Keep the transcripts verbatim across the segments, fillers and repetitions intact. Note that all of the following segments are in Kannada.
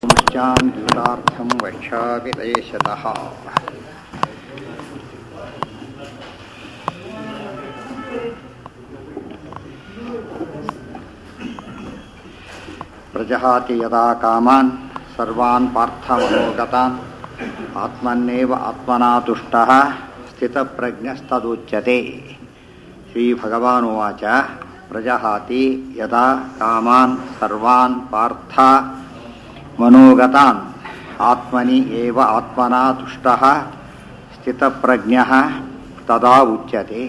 ಚಾಂದ್ಯುತಾರ್ಥಂ ವಕ್ಷಾಮಿ ದೇಶತಃ ಪ್ರಜಹಾತಿ ಯದಾ ಕಾಮಾನ್ ಸರ್ವಾನ್ ಪಾರ್ಥಮನೋಗತಾನ್ ಆತ್ಮನ್ನೇವ ಆತ್ಮನಾ ತುಷ್ಟಃ ಸ್ಥಿತಪ್ರಜ್ಞಸ್ತದುಚ್ಯತೆ. ಶ್ರೀಭಗವಾನುವಾಚ ಪ್ರಜಹಾತಿ ಯದಾ ಕಾಮಾನ್ ಸರ್ವಾನ್ ಪಾರ್ಥ ಮನೋಗತಾನ್ ಆತ್ಮನಿ ಏವ ಆತ್ಮನಾ ತುಷ್ಟಃ ಸ್ಥಿತಪ್ರಜ್ಞಃ ತದಾ ಉಚ್ಯತೆ.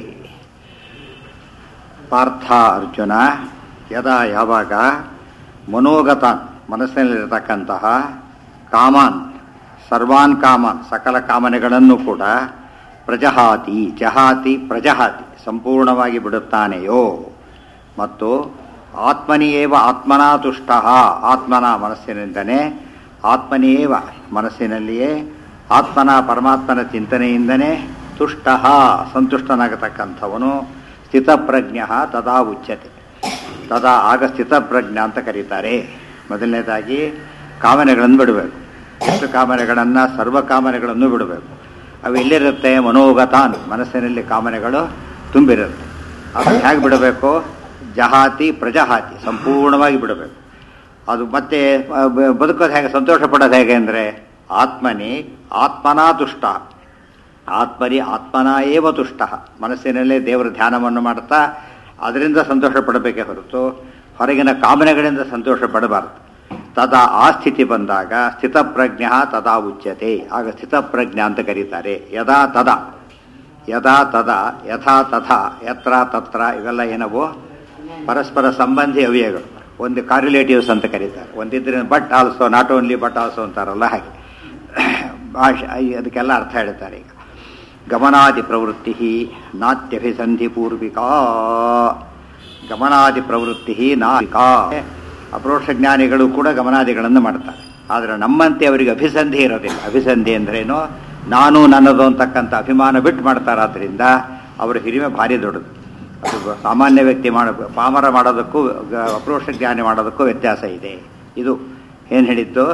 ಪಾರ್ಥ ಅರ್ಜುನ ಯದಾ ಯಾವಾಗ ಮನೋಗತಾನ್ ಮನಸ್ಸಿನಲ್ಲಿರತಕ್ಕಂತಹ ಕಾಮಾನ್ ಸರ್ವಾನ್ ಕಾಮಾನ್ ಸಕಲ ಕಾಮನೆಗಳನ್ನು ಕೂಡ ಪ್ರಜಹಾತಿ ಜಹಾತಿ ಪ್ರಜಹಾತಿ ಸಂಪೂರ್ಣವಾಗಿ ಬಿಡುತ್ತಾನೆಯೋ ಮತ್ತು ಆತ್ಮನಿಯೇವ ಆತ್ಮನಾ ತುಷ್ಟಃ ಆತ್ಮನ ಮನಸ್ಸಿನಿಂದನೇ ಆತ್ಮನಿಯೇವ ಮನಸ್ಸಿನಲ್ಲಿಯೇ ಆತ್ಮನ ಪರಮಾತ್ಮನ ಚಿಂತನೆಯಿಂದನೇ ತುಷ್ಟಃ ಸಂತುಷ್ಟನಾಗತಕ್ಕಂಥವನು ಸ್ಥಿತಪ್ರಜ್ಞ ತದಾ ಉಚ್ಯತೆ. ತದಾ ಆಗ ಸ್ಥಿತಪ್ರಜ್ಞ ಅಂತ ಕರೀತಾರೆ. ಮೊದಲನೇದಾಗಿ ಕಾಮನೆಗಳನ್ನು ಬಿಡಬೇಕು. ಎಷ್ಟು ಕಾಮನೆಗಳನ್ನು ಸರ್ವ ಕಾಮನೆಗಳನ್ನು ಬಿಡಬೇಕು. ಅವು ಎಲ್ಲಿರುತ್ತೆ? ಮನೋಗತಾನ್ ಮನಸ್ಸಿನಲ್ಲಿ ಕಾಮನೆಗಳು ತುಂಬಿರುತ್ತೆ. ಅದು ಹೇಗೆ ಬಿಡಬೇಕು? ಜಹಾತಿ ಪ್ರಜಹಾತಿ ಸಂಪೂರ್ಣವಾಗಿ ಬಿಡಬೇಕು. ಅದು ಮತ್ತೆ ಬದುಕೋದು ಹೇಗೆ, ಸಂತೋಷ ಪಡೋದು ಹೇಗೆ ಅಂದರೆ ಆತ್ಮನಿ ಆತ್ಮನಾ ತುಷ್ಟ ಆತ್ಮನಿ ಆತ್ಮನಾ ಏವ ತುಷ್ಟ ಮನಸ್ಸಿನಲ್ಲೇ ದೇವರ ಧ್ಯಾನವನ್ನು ಮಾಡ್ತಾ ಅದರಿಂದ ಸಂತೋಷ ಪಡಬೇಕೇ ಹೊರತು ಹೊರಗಿನ ಕಾಮನೆಗಳಿಂದ ಸಂತೋಷ ಪಡಬಾರದು. ತದಾ ಆ ಸ್ಥಿತಿ ಬಂದಾಗ ಸ್ಥಿತಪ್ರಜ್ಞ ತದಾ ಉಚ್ಯತೆ. ಆಗ ಸ್ಥಿತಪ್ರಜ್ಞ ಅಂತ ಕರೀತಾರೆ. ಯದಾ ತದಾ ಯದಾ ತದಾ ಯಥಾ ತಥಾ ಯತ್ರ ತತ್ರ ಇವೆಲ್ಲ ಏನವು ಪರಸ್ಪರ ಸಂಬಂಧಿ ಅವ್ಯಯಗಳು. ಒಂದು ಕಾರ್ಯುಲೇಟಿವ್ಸ್ ಅಂತ ಕರೀತಾರೆ. ಒಂದಿದ್ರೆ but also not only but also ಅಂತಾರಲ್ಲ ಹಾಗೆ ಭಾಷೆ ಅದಕ್ಕೆಲ್ಲ ಅರ್ಥ ಹೇಳ್ತಾರೆ. ಈಗ ಗಮನಾದಿ ಪ್ರವೃತ್ತಿ ನಾತ್ಯಭಿಸಂಧಿ ಪೂರ್ವಿಕಾ ಗಮನಾದಿ ಪ್ರವೃತ್ತಿ ನಾವಿಕಾ ಅಪ್ರೋಕ್ಷ ಜ್ಞಾನಿಗಳು ಕೂಡ ಗಮನಾದಿಗಳನ್ನು ಮಾಡ್ತಾರೆ. ಆದರೆ ನಮ್ಮಂತೆ ಅವರಿಗೆ ಅಭಿಸಂಧಿ ಇರೋದಿಲ್ಲ. ಅಭಿಸಂಧಿ ಅಂದ್ರೇನು? ನಾನು ನನ್ನದು ಅಂತಕ್ಕಂಥ ಅಭಿಮಾನ ಬಿಟ್ಟು ಮಾಡ್ತಾರಾದ್ರಿಂದ ಅವರ ಹಿರಿಮೆ ಭಾರಿ ದೊಡ್ಡದು. ಅದು ಸಾಮಾನ್ಯ ವ್ಯಕ್ತಿ ಮಾಡ ಪಾಮರ ಮಾಡೋದಕ್ಕೂ ಅಪ್ರೋಕ್ಷ ಜ್ಞಾನಿ ಮಾಡೋದಕ್ಕೂ ವ್ಯತ್ಯಾಸ ಇದೆ. ಇದು ಏನು ಹೇಳಿದ್ದು?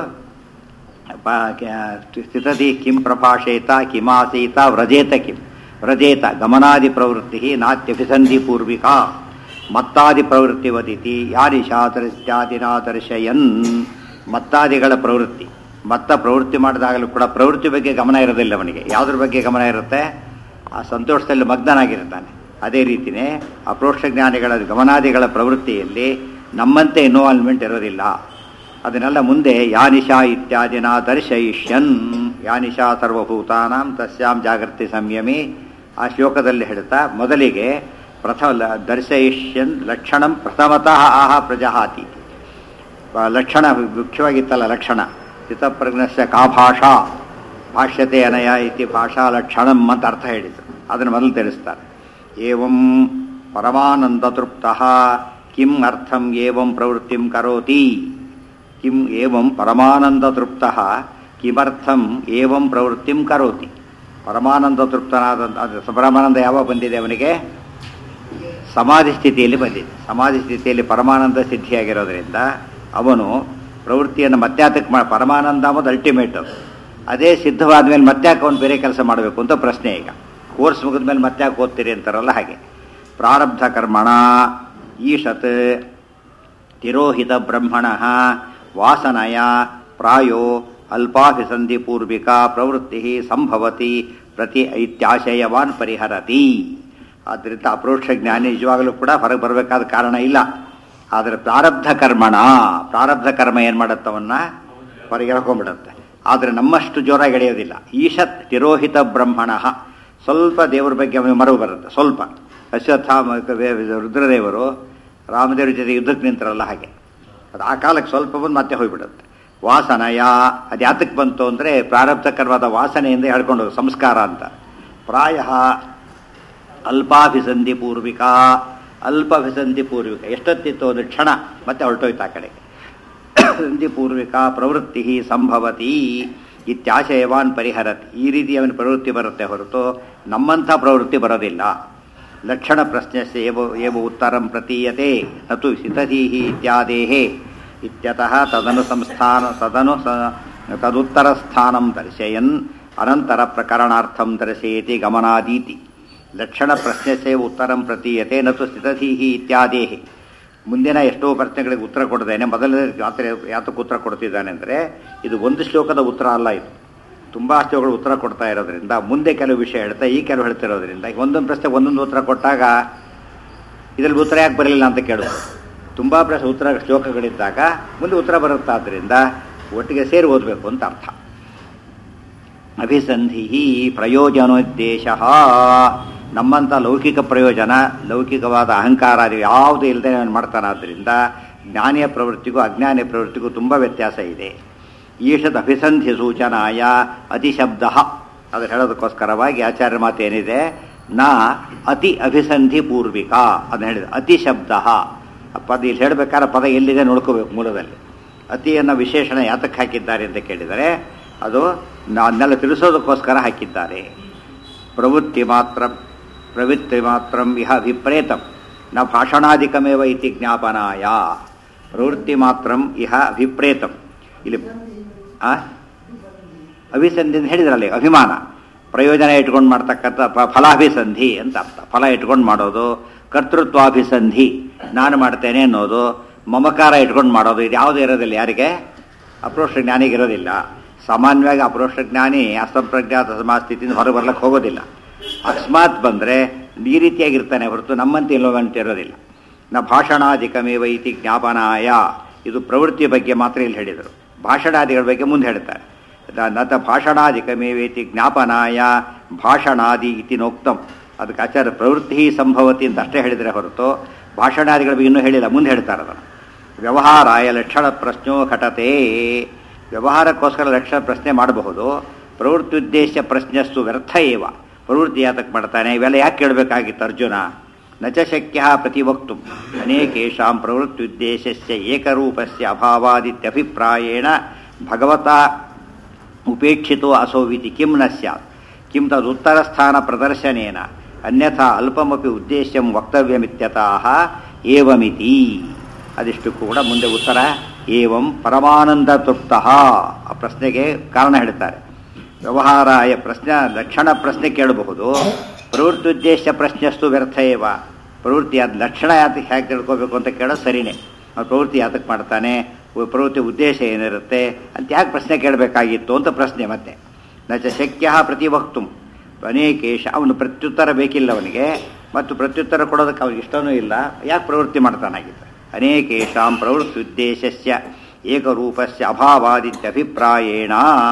ಸ್ಥಿತದಿ ಕಿಂ ಪ್ರಭಾಷೇತ ಕಿಮಾಸೀತ ವ್ರಜೇತ ಕಿಂ ವ್ರಜೇತ ಗಮನಾದಿ ಪ್ರವೃತ್ತಿ ನಾತ್ಯಭಿಸಂಧಿ ಪೂರ್ವಿಕಾ ಮತ್ತಾದಿ ಪ್ರವೃತ್ತಿ ವದಿತಿ ಯಾರಿಶಾದರಿತ್ಯಾದಿನಾ ದರ್ಶಯನ್. ಮತ್ತಾದಿಗಳ ಪ್ರವೃತ್ತಿ ಮತ್ತ ಪ್ರವೃತ್ತಿ ಮಾಡಿದಾಗಲೂ ಕೂಡ ಪ್ರವೃತ್ತಿ ಬಗ್ಗೆ ಗಮನ ಇರೋದಿಲ್ಲ ಅವನಿಗೆ. ಯಾವುದ್ರ ಬಗ್ಗೆ ಗಮನ ಇರುತ್ತೆ? ಆ ಸಂತೋಷದಲ್ಲಿ ಮಗ್ನನಾಗಿರ್ತಾನೆ. ಅದೇ ರೀತಿಯೇ ಅಪ್ರೋಕ್ಷ ಜ್ಞಾನಿಗಳ ಗಮನಾದಿಗಳ ಪ್ರವೃತ್ತಿಯಲ್ಲಿ ನಮ್ಮಂತೆ ಇನ್ವಾಲ್ವ್ಮೆಂಟ್ ಇರೋದಿಲ್ಲ. ಅದನ್ನೆಲ್ಲ ಮುಂದೆ ಯಾನಿಶಾ ಇತ್ಯಾದಿನ ದರ್ಶಯಿಷ್ಯನ್ ಯಾನಿಶಾ ಸರ್ವಭೂತಾನಾಂ ತಸ್ಯಾಂ ಜಾಗೃತಿ ಸಂಯಮಿ ಆ ಶ್ಲೋಕದಲ್ಲಿ ಹೇಳ್ತಾ ಮೊದಲಿಗೆ ಪ್ರಥಮ ದರ್ಶಯಿಷ್ಯನ್ ಲಕ್ಷಣಂ ಪ್ರಥಮತಃ ಆಹ ಪ್ರಜಹಾತಿ. ಲಕ್ಷಣ ಮುಖ್ಯವಾಗಿತ್ತಲ್ಲ ಲಕ್ಷಣ. ಸ್ಥಿತಪ್ರಜ್ಞಸ್ಯ ಕಾ ಭಾಷಾ ಭಾಷ್ಯತೆ ಅನಯ ಇತಿ ಭಾಷಾ ಲಕ್ಷಣಂ ಅಂತ ಅರ್ಥ ಹೇಳಿದರು. ಅದನ್ನು ಮೊದಲು ತಿಳಿಸ್ತಾರೆ. ಏವಂ ಪರಮಾನಂದ ತೃಪ್ತಃ ಕಿಂ ಅರ್ಥಂ ಏವಂ ಪ್ರವೃತ್ತಿಂ ಕರೋತಿ. ಕಿಂ ಏವಂ ಪರಮಾನಂದ ತೃಪ್ತಃ ಕಿಮರ್ಥಂ ಏವಂ ಪ್ರವೃತ್ತಿಂ ಕರೋತಿ. ಪರಮಾನಂದ ತೃಪ್ತನಾದ ಪರಮಾನಂದ ಯಾವಾಗ ಬಂದಿದೆ ಅವನಿಗೆ? ಸಮಾಧಿ ಸ್ಥಿತಿಯಲ್ಲಿ ಬಂದಿದೆ. ಸಮಾಧಿ ಸ್ಥಿತಿಯಲ್ಲಿ ಪರಮಾನಂದ ಸಿದ್ಧಿಯಾಗಿರೋದ್ರಿಂದ ಅವನು ಪ್ರವೃತ್ತಿಯನ್ನು ಮತ್ಯಾತಕ್ಕೆ ಮಾಡಿ ಪರಮಾನಂದ ಅನ್ನೋದು ಅಲ್ಟಿಮೇಟ್. ಅದು ಅದೇ ಸಿದ್ಧವಾದ ಮೇಲೆ ಮತ್ಯಾಕೆ ಅವನು ಬೇರೆ ಕೆಲಸ ಮಾಡಬೇಕು ಅಂತ ಪ್ರಶ್ನೆ. ಈಗ ಕೋರ್ಸ್ ಮುಗಿದ ಮೇಲೆ ಮತ್ಯಾಕೆ ಓದ್ತೀರಿ ಅಂತಾರಲ್ಲ ಹಾಗೆ. ಪ್ರಾರಬ್ಧ ಕರ್ಮಣ ಈಶತ್ ತಿರೋಹಿತ ಬ್ರಹ್ಮಣ ವಾಸನಯ ಪ್ರಾಯೋ ಅಲ್ಪಾಭಿಸಂಧಿ ಪೂರ್ವಿಕಾ ಪ್ರವೃತ್ತಿ ಸಂಭವತಿ ಪ್ರತಿ ಐತ್ಯಾಶಯವಾನ್ ಪರಿಹರತಿ. ಆದ್ದರಿಂದ ಅಪ್ರೋಕ್ಷ ಜ್ಞಾನಿ ನಿಜವಾಗಲೂ ಕೂಡ ಹೊರಗೆ ಬರಬೇಕಾದ ಕಾರಣ ಇಲ್ಲ. ಆದರೆ ಪ್ರಾರಬ್ಧ ಕರ್ಮಣ ಪ್ರಾರಬ್ಧ ಕರ್ಮ ಏನು ಮಾಡುತ್ತವನ್ನ ಹೊರಗೆ ಎಳ್ಕೊಂಡ್ಬಿಡುತ್ತೆ. ಆದರೆ ನಮ್ಮಷ್ಟು ಜೋರಾಗಿ ಎಳೆಯೋದಿಲ್ಲ. ಈಶತ್ ತಿರೋಹಿತ ಬ್ರಹ್ಮಣ ಸ್ವಲ್ಪ ದೇವರ ಬಗ್ಗೆ ಅವನಿಗೆ ಮರವು ಬರುತ್ತೆ. ಸ್ವಲ್ಪ ಅಶ್ವತ್ಥಾಮ ರುದ್ರದೇವರು ರಾಮದೇವ್ರ ಜೊತೆ ಯುದ್ಧಕ್ಕೆ ನಿಂತರಲ್ಲ ಹಾಗೆ. ಅದು ಆ ಕಾಲಕ್ಕೆ ಸ್ವಲ್ಪ ಬಂದು ಮತ್ತೆ ಹೋಗಿಬಿಡುತ್ತೆ. ವಾಸನಯ ಅದು ಯಾತಕ್ಕೆ ಬಂತು ಅಂದರೆ ಪ್ರಾರಬ್ಧಕರವಾದ ವಾಸನೆಯಿಂದ ಹೇಳ್ಕೊಂಡು ಸಂಸ್ಕಾರ ಅಂತ. ಪ್ರಾಯ ಅಲ್ಪಾಭಿಸಂಧಿ ಪೂರ್ವಿಕಾ ಅಲ್ಪಾಭಿಸಂಧಿ ಪೂರ್ವಿಕ ಎಷ್ಟೊತ್ತಿತ್ತು ಒಂದು ಕ್ಷಣ ಮತ್ತೆ ಹೊರಟೋಯ್ತು ಆ ಕಡೆಗೆ. ಸಂಧಿ ಪೂರ್ವಿಕಾ ಪ್ರವೃತ್ತಿ ಸಂಭವತಿ ಇತ್ಯಾಶಯವಾನ್ ಪರಿಹರತಿ. ಈ ರೀತಿ ಅವನ ಪ್ರವೃತ್ತಿ ಬರುತ್ತೆ ಹೊರತು ನಮ್ಮಂಥ ಪ್ರವೃತ್ತಿ ಬರೋದಿಲ್ಲ. ಲಕ್ಷಣ ಪ್ರಶ್ನೆಸ್ಯ ಏವ ಏವ ಉತ್ತರಂ ಪ್ರತೀಯತೆ ನತು ಸಿತಧೀಹಿ ಇತ್ಯಾದೇಹೇ ಇತ್ಯತಃ ತದನು ಸಂಸ್ಥಾನ ತದನು ತದುತ್ತರಸ್ಥಾನಂ ದರ್ಶಯನ್ ಅನಂತರ ಪ್ರಕರಣಾರ್ಥಂ ದರ್ಶಯತಿ ಗಮನಾದೀತಿ ಲಕ್ಷಣ ಪ್ರಶ್ನೆಸೇ ಉತ್ತರಂ ಪ್ರತೀಯತೆ ನತು ಸ್ಥಿತಧೀಹಿ ಇತ್ಯಾದೇಹಿ. ಮುಂದಿನ ಎಷ್ಟೋ ಪ್ರಶ್ನೆಗಳಿಗೆ ಉತ್ತರ ಕೊಡ್ತೇನೆ. ಮೊದಲನೇ ಯಾತ್ರ ಯಾತಕ್ಕೆ ಉತ್ತರ ಕೊಡ್ತಿದ್ದಾನೆ ಅಂದರೆ ಇದು ಒಂದು ಶ್ಲೋಕದ ಉತ್ತರ ಅಲ್ಲ, ಇದು ತುಂಬ ಶ್ಲೋಕಗಳು ಉತ್ತರ ಕೊಡ್ತಾ ಇರೋದ್ರಿಂದ ಮುಂದೆ ಕೆಲವು ವಿಷಯ ಹೇಳ್ತಾ ಈ ಕೆಲವು ಹೇಳ್ತಿರೋದ್ರಿಂದ ಒಂದೊಂದು ಪ್ರಶ್ನೆ ಒಂದೊಂದು ಉತ್ತರ ಕೊಟ್ಟಾಗ ಇದರಲ್ಲಿ ಉತ್ತರ ಯಾಕೆ ಬರಲಿಲ್ಲ ಅಂತ ಕೇಳೋದು. ತುಂಬ ಪ್ರಶ್ನೆ ಉತ್ತರ ಶ್ಲೋಕಗಳಿದ್ದಾಗ ಮುಂದೆ ಉತ್ತರ ಬರುತ್ತಾದ್ದರಿಂದ ಒಟ್ಟಿಗೆ ಸೇರಿ ಓದಬೇಕು ಅಂತ ಅರ್ಥ. ಅಭಿಸಂಧಿ ಪ್ರಯೋಜನೋದ್ದೇಶ ನಮ್ಮಂಥ ಲೌಕಿಕ ಪ್ರಯೋಜನ ಲೌಕಿಕವಾದ ಅಹಂಕಾರ ಅದು ಯಾವುದು ಇಲ್ಲದೆ ಮಾಡ್ತಾನಾದ್ದರಿಂದ ಜ್ಞಾನಿಯ ಪ್ರವೃತ್ತಿಗೂ ಅಜ್ಞಾನಿಯ ಪ್ರವೃತ್ತಿಗೂ ತುಂಬ ವ್ಯತ್ಯಾಸ ಇದೆ. ಈಷದ್ ಅಭಿಸಂಧಿ ಸೂಚನಾಯ ಅತಿಶಬ್ದ ಅದು ಹೇಳೋದಕ್ಕೋಸ್ಕರವಾಗಿ ಆಚಾರ್ಯ ಮಾತು ಏನಿದೆ, ನಾ ಅತಿ ಅಭಿಸಂಧಿ ಪೂರ್ವಿಕ ಅದನ್ನ ಹೇಳಿದೆ. ಅತಿಶಬ್ದ ಪದ ಇಲ್ಲಿ ಹೇಳಬೇಕಾದ್ರೆ ಪದ ಎಲ್ಲಿದೆ ನೋಡ್ಕೋಬೇಕು ಮೂಲದಲ್ಲಿ. ಅತಿಯನ್ನು ವಿಶೇಷಣ ಯಾತಕ್ಕೆ ಹಾಕಿದ್ದಾರೆ ಅಂತ ಕೇಳಿದರೆ ಅದು ಅದನ್ನೆಲ್ಲ ತಿಳಿಸೋದಕ್ಕೋಸ್ಕರ ಹಾಕಿದ್ದಾರೆ. ಪ್ರವೃತ್ತಿ ಮಾತ್ರ ಪ್ರವೃತ್ತಿ ಮಾತ್ರ ಇಹ ವಿಪ್ರೇತಂ ನ ಭಾಷಣಾಧಿಕಮೇವ ಇತಿ ಜ್ಞಾಪನಾಯ. ಪ್ರವೃತ್ತಿ ಮಾತ್ರ ಇಹ ವಿಪ್ರೇತಂ ಇಲ್ಲಿ ಆ ಅಭಿಸಂಧಿ ಅಂತ ಹೇಳಿದ್ರಲ್ಲಿ ಅಭಿಮಾನ ಪ್ರಯೋಜನ ಇಟ್ಕೊಂಡು ಮಾಡ್ತಕ್ಕಂಥ ಫಲಾಭಿಸಂಧಿ ಅಂತ ಅರ್ಥ. ಫಲ ಇಟ್ಕೊಂಡು ಮಾಡೋದು. ಕರ್ತೃತ್ವಾಭಿಸಂಧಿ ನಾನು ಮಾಡ್ತೇನೆ ಅನ್ನೋದು. ಮಮಕಾರ ಇಟ್ಕೊಂಡು ಮಾಡೋದು. ಇದು ಯಾವುದೂ ಇರೋದಿಲ್ಲ ಯಾರಿಗೆ? ಅಪ್ರೋಕ್ಷ ಜ್ಞಾನಿಗೆ ಇರೋದಿಲ್ಲ. ಸಾಮಾನ್ಯವಾಗಿ ಅಪ್ರೋಕ್ಷ ಜ್ಞಾನಿ ಅಸಂಪ್ರಜ್ಞಾತ ಸಮಾಸ್ಥಿತಿಯಿಂದ ಹೊರಗೆ ಬರ್ಲಿಕ್ಕೆ ಹೋಗೋದಿಲ್ಲ. ಅಕಸ್ಮಾತ್ ಬಂದರೆ ಈ ರೀತಿಯಾಗಿರ್ತಾನೆ ಹೊರತು ನಮ್ಮಂತೆ ಇಲ್ಲವಂತ ಇರೋದಿಲ್ಲ. ನ ಭಾಷಣಾಧಿಕಮೇವ ಇತಿ ಜ್ಞಾಪನಾಯ ಇದು ಪ್ರವೃತ್ತಿಯ ಬಗ್ಗೆ ಮಾತ್ರ ಇಲ್ಲಿ ಹೇಳಿದರು. ಭಾಷಣಾದಿಗಳ ಬಗ್ಗೆ ಮುಂದೆ ಹೇಳ್ತಾರೆ. ನತ ಭಾಷಣಾಧಿಕಮೇವೇತಿ ಜ್ಞಾಪನಾಯ ಭಾಷಣಾದಿ ಇತಿ ನೋಕ್ತಂ. ಅದಕ್ಕೆ ಆಚಾರ್ಯ ಪ್ರವೃತ್ತಿ ಸಂಭವತಿ ಅಂತ ಅಷ್ಟೇ ಹೇಳಿದರೆ ಹೊರತು ಭಾಷಣಾದಿಗಳ ಬಗ್ಗೆ ಇನ್ನೂ ಹೇಳಿಲ್ಲ, ಮುಂದೆ ಹೇಳ್ತಾರೆ ಅದನ್ನು. ವ್ಯವಹಾರಾಯ ಲಕ್ಷಣ ಪ್ರಶ್ನೋ ಘಟತೆ. ವ್ಯವಹಾರಕ್ಕೋಸ್ಕರ ಲಕ್ಷಣ ಪ್ರಶ್ನೆ ಮಾಡಬಹುದು. ಪ್ರವೃತ್ತಿ ಉದ್ದೇಶ ಪ್ರಶ್ನೆಸ್ತು ವ್ಯರ್ಥ ಏವ. ಪ್ರವೃತ್ತಿ ಯಾತಕ್ಕೆ ಮಾಡ್ತಾನೆ ಇವೆಲ್ಲ ಯಾಕೆ ಕೇಳಬೇಕಾಗಿತ್ತು ಅರ್ಜುನ? ನಚ ಶಕ್ಯ ಪ್ರತಿವಕ್ತು ಅನೇಕೇಷಾಂ ಪ್ರವೃತ್ತಿ ಉದ್ದೇಶಸ್ಯ ಏಕರೂಪಸ್ಯ ಅಭಾವಾದಿತ್ಯಭಿಪ್ರಾಯೇಣ ಭಗವತಾ ಉಪೇಕ್ಷಿತೋ ಅಸೌವಿತಿ ಕಿಂ ನ ಸ್ಯಾತ್ ಕಿಂ ತದುತ್ತರಸ್ಥಾನ ಪ್ರದರ್ಶನೇನ ಅನ್ಯಥಾ ಅಲ್ಪಮಪಿ ಉದ್ದೇಶ್ಯಂ ವಕ್ತವ್ಯಮಿತ್ಯತಃ ಏವಮಿತಿ. ಅದಿಷ್ಟು ಕೂಡ ಮುಂದೆ ಉತ್ತರ ಏವಂ ಪರಮಾನಂದ ತೃಪ್ತಃ ಆ ಪ್ರಶ್ನೆಗೆ ಕಾರಣ ಹೇಳ್ತಾರೆ. ವ್ಯವಹಾರಾಯ ಪ್ರಶ್ನೆ ಲಕ್ಷಣ ಪ್ರಶ್ನೆ ಕೇಳಬಹುದು. ಪ್ರವೃತ್ತಿ ಉದ್ದೇಶ ಪ್ರಶ್ನೆಸ್ತು ವ್ಯರ್ಥ ಏವ. ಪ್ರವೃತ್ತಿ ಅದು ಲಕ್ಷಣ ಯಾತಕ್ಕೆ ಹೇಗೆ ತಿಳ್ಕೋಬೇಕು ಅಂತ ಕೇಳೋದು ಸರಿನೇ. ಪ್ರವೃತ್ತಿ ಯಾತಕ್ಕೆ ಮಾಡ್ತಾನೆ, ಪ್ರವೃತ್ತಿ ಉದ್ದೇಶ ಏನಿರುತ್ತೆ ಅಂತ ಯಾಕೆ ಪ್ರಶ್ನೆ ಕೇಳಬೇಕಾಗಿತ್ತು ಅಂತ ಪ್ರಶ್ನೆ. ಮತ್ತೆ ನಚ ಶಕ್ಯ ಪ್ರತಿವಕ್ತು ಅನೇಕೇಶ ಅವನು ಪ್ರತ್ಯುತ್ತರ ಬೇಕಿಲ್ಲ ಅವನಿಗೆ, ಮತ್ತು ಪ್ರತ್ಯುತ್ತರ ಕೊಡೋದಕ್ಕೆ ಅವ್ನಿಗೆ ಇಷ್ಟನೂ ಇಲ್ಲ. ಯಾಕೆ ಪ್ರವೃತ್ತಿ ಮಾಡ್ತಾನಾಗಿತ್ತು? ಅನೇಕೇಷಾಂ ಪ್ರವೃತ್ತಿ ಉದ್ದೇಶಸ್ಯ ಏಕರೂಪಸ್ಯ ಅಭಾವಾದಿತ್ಯಭಿಪ್ರಾಯೇಣ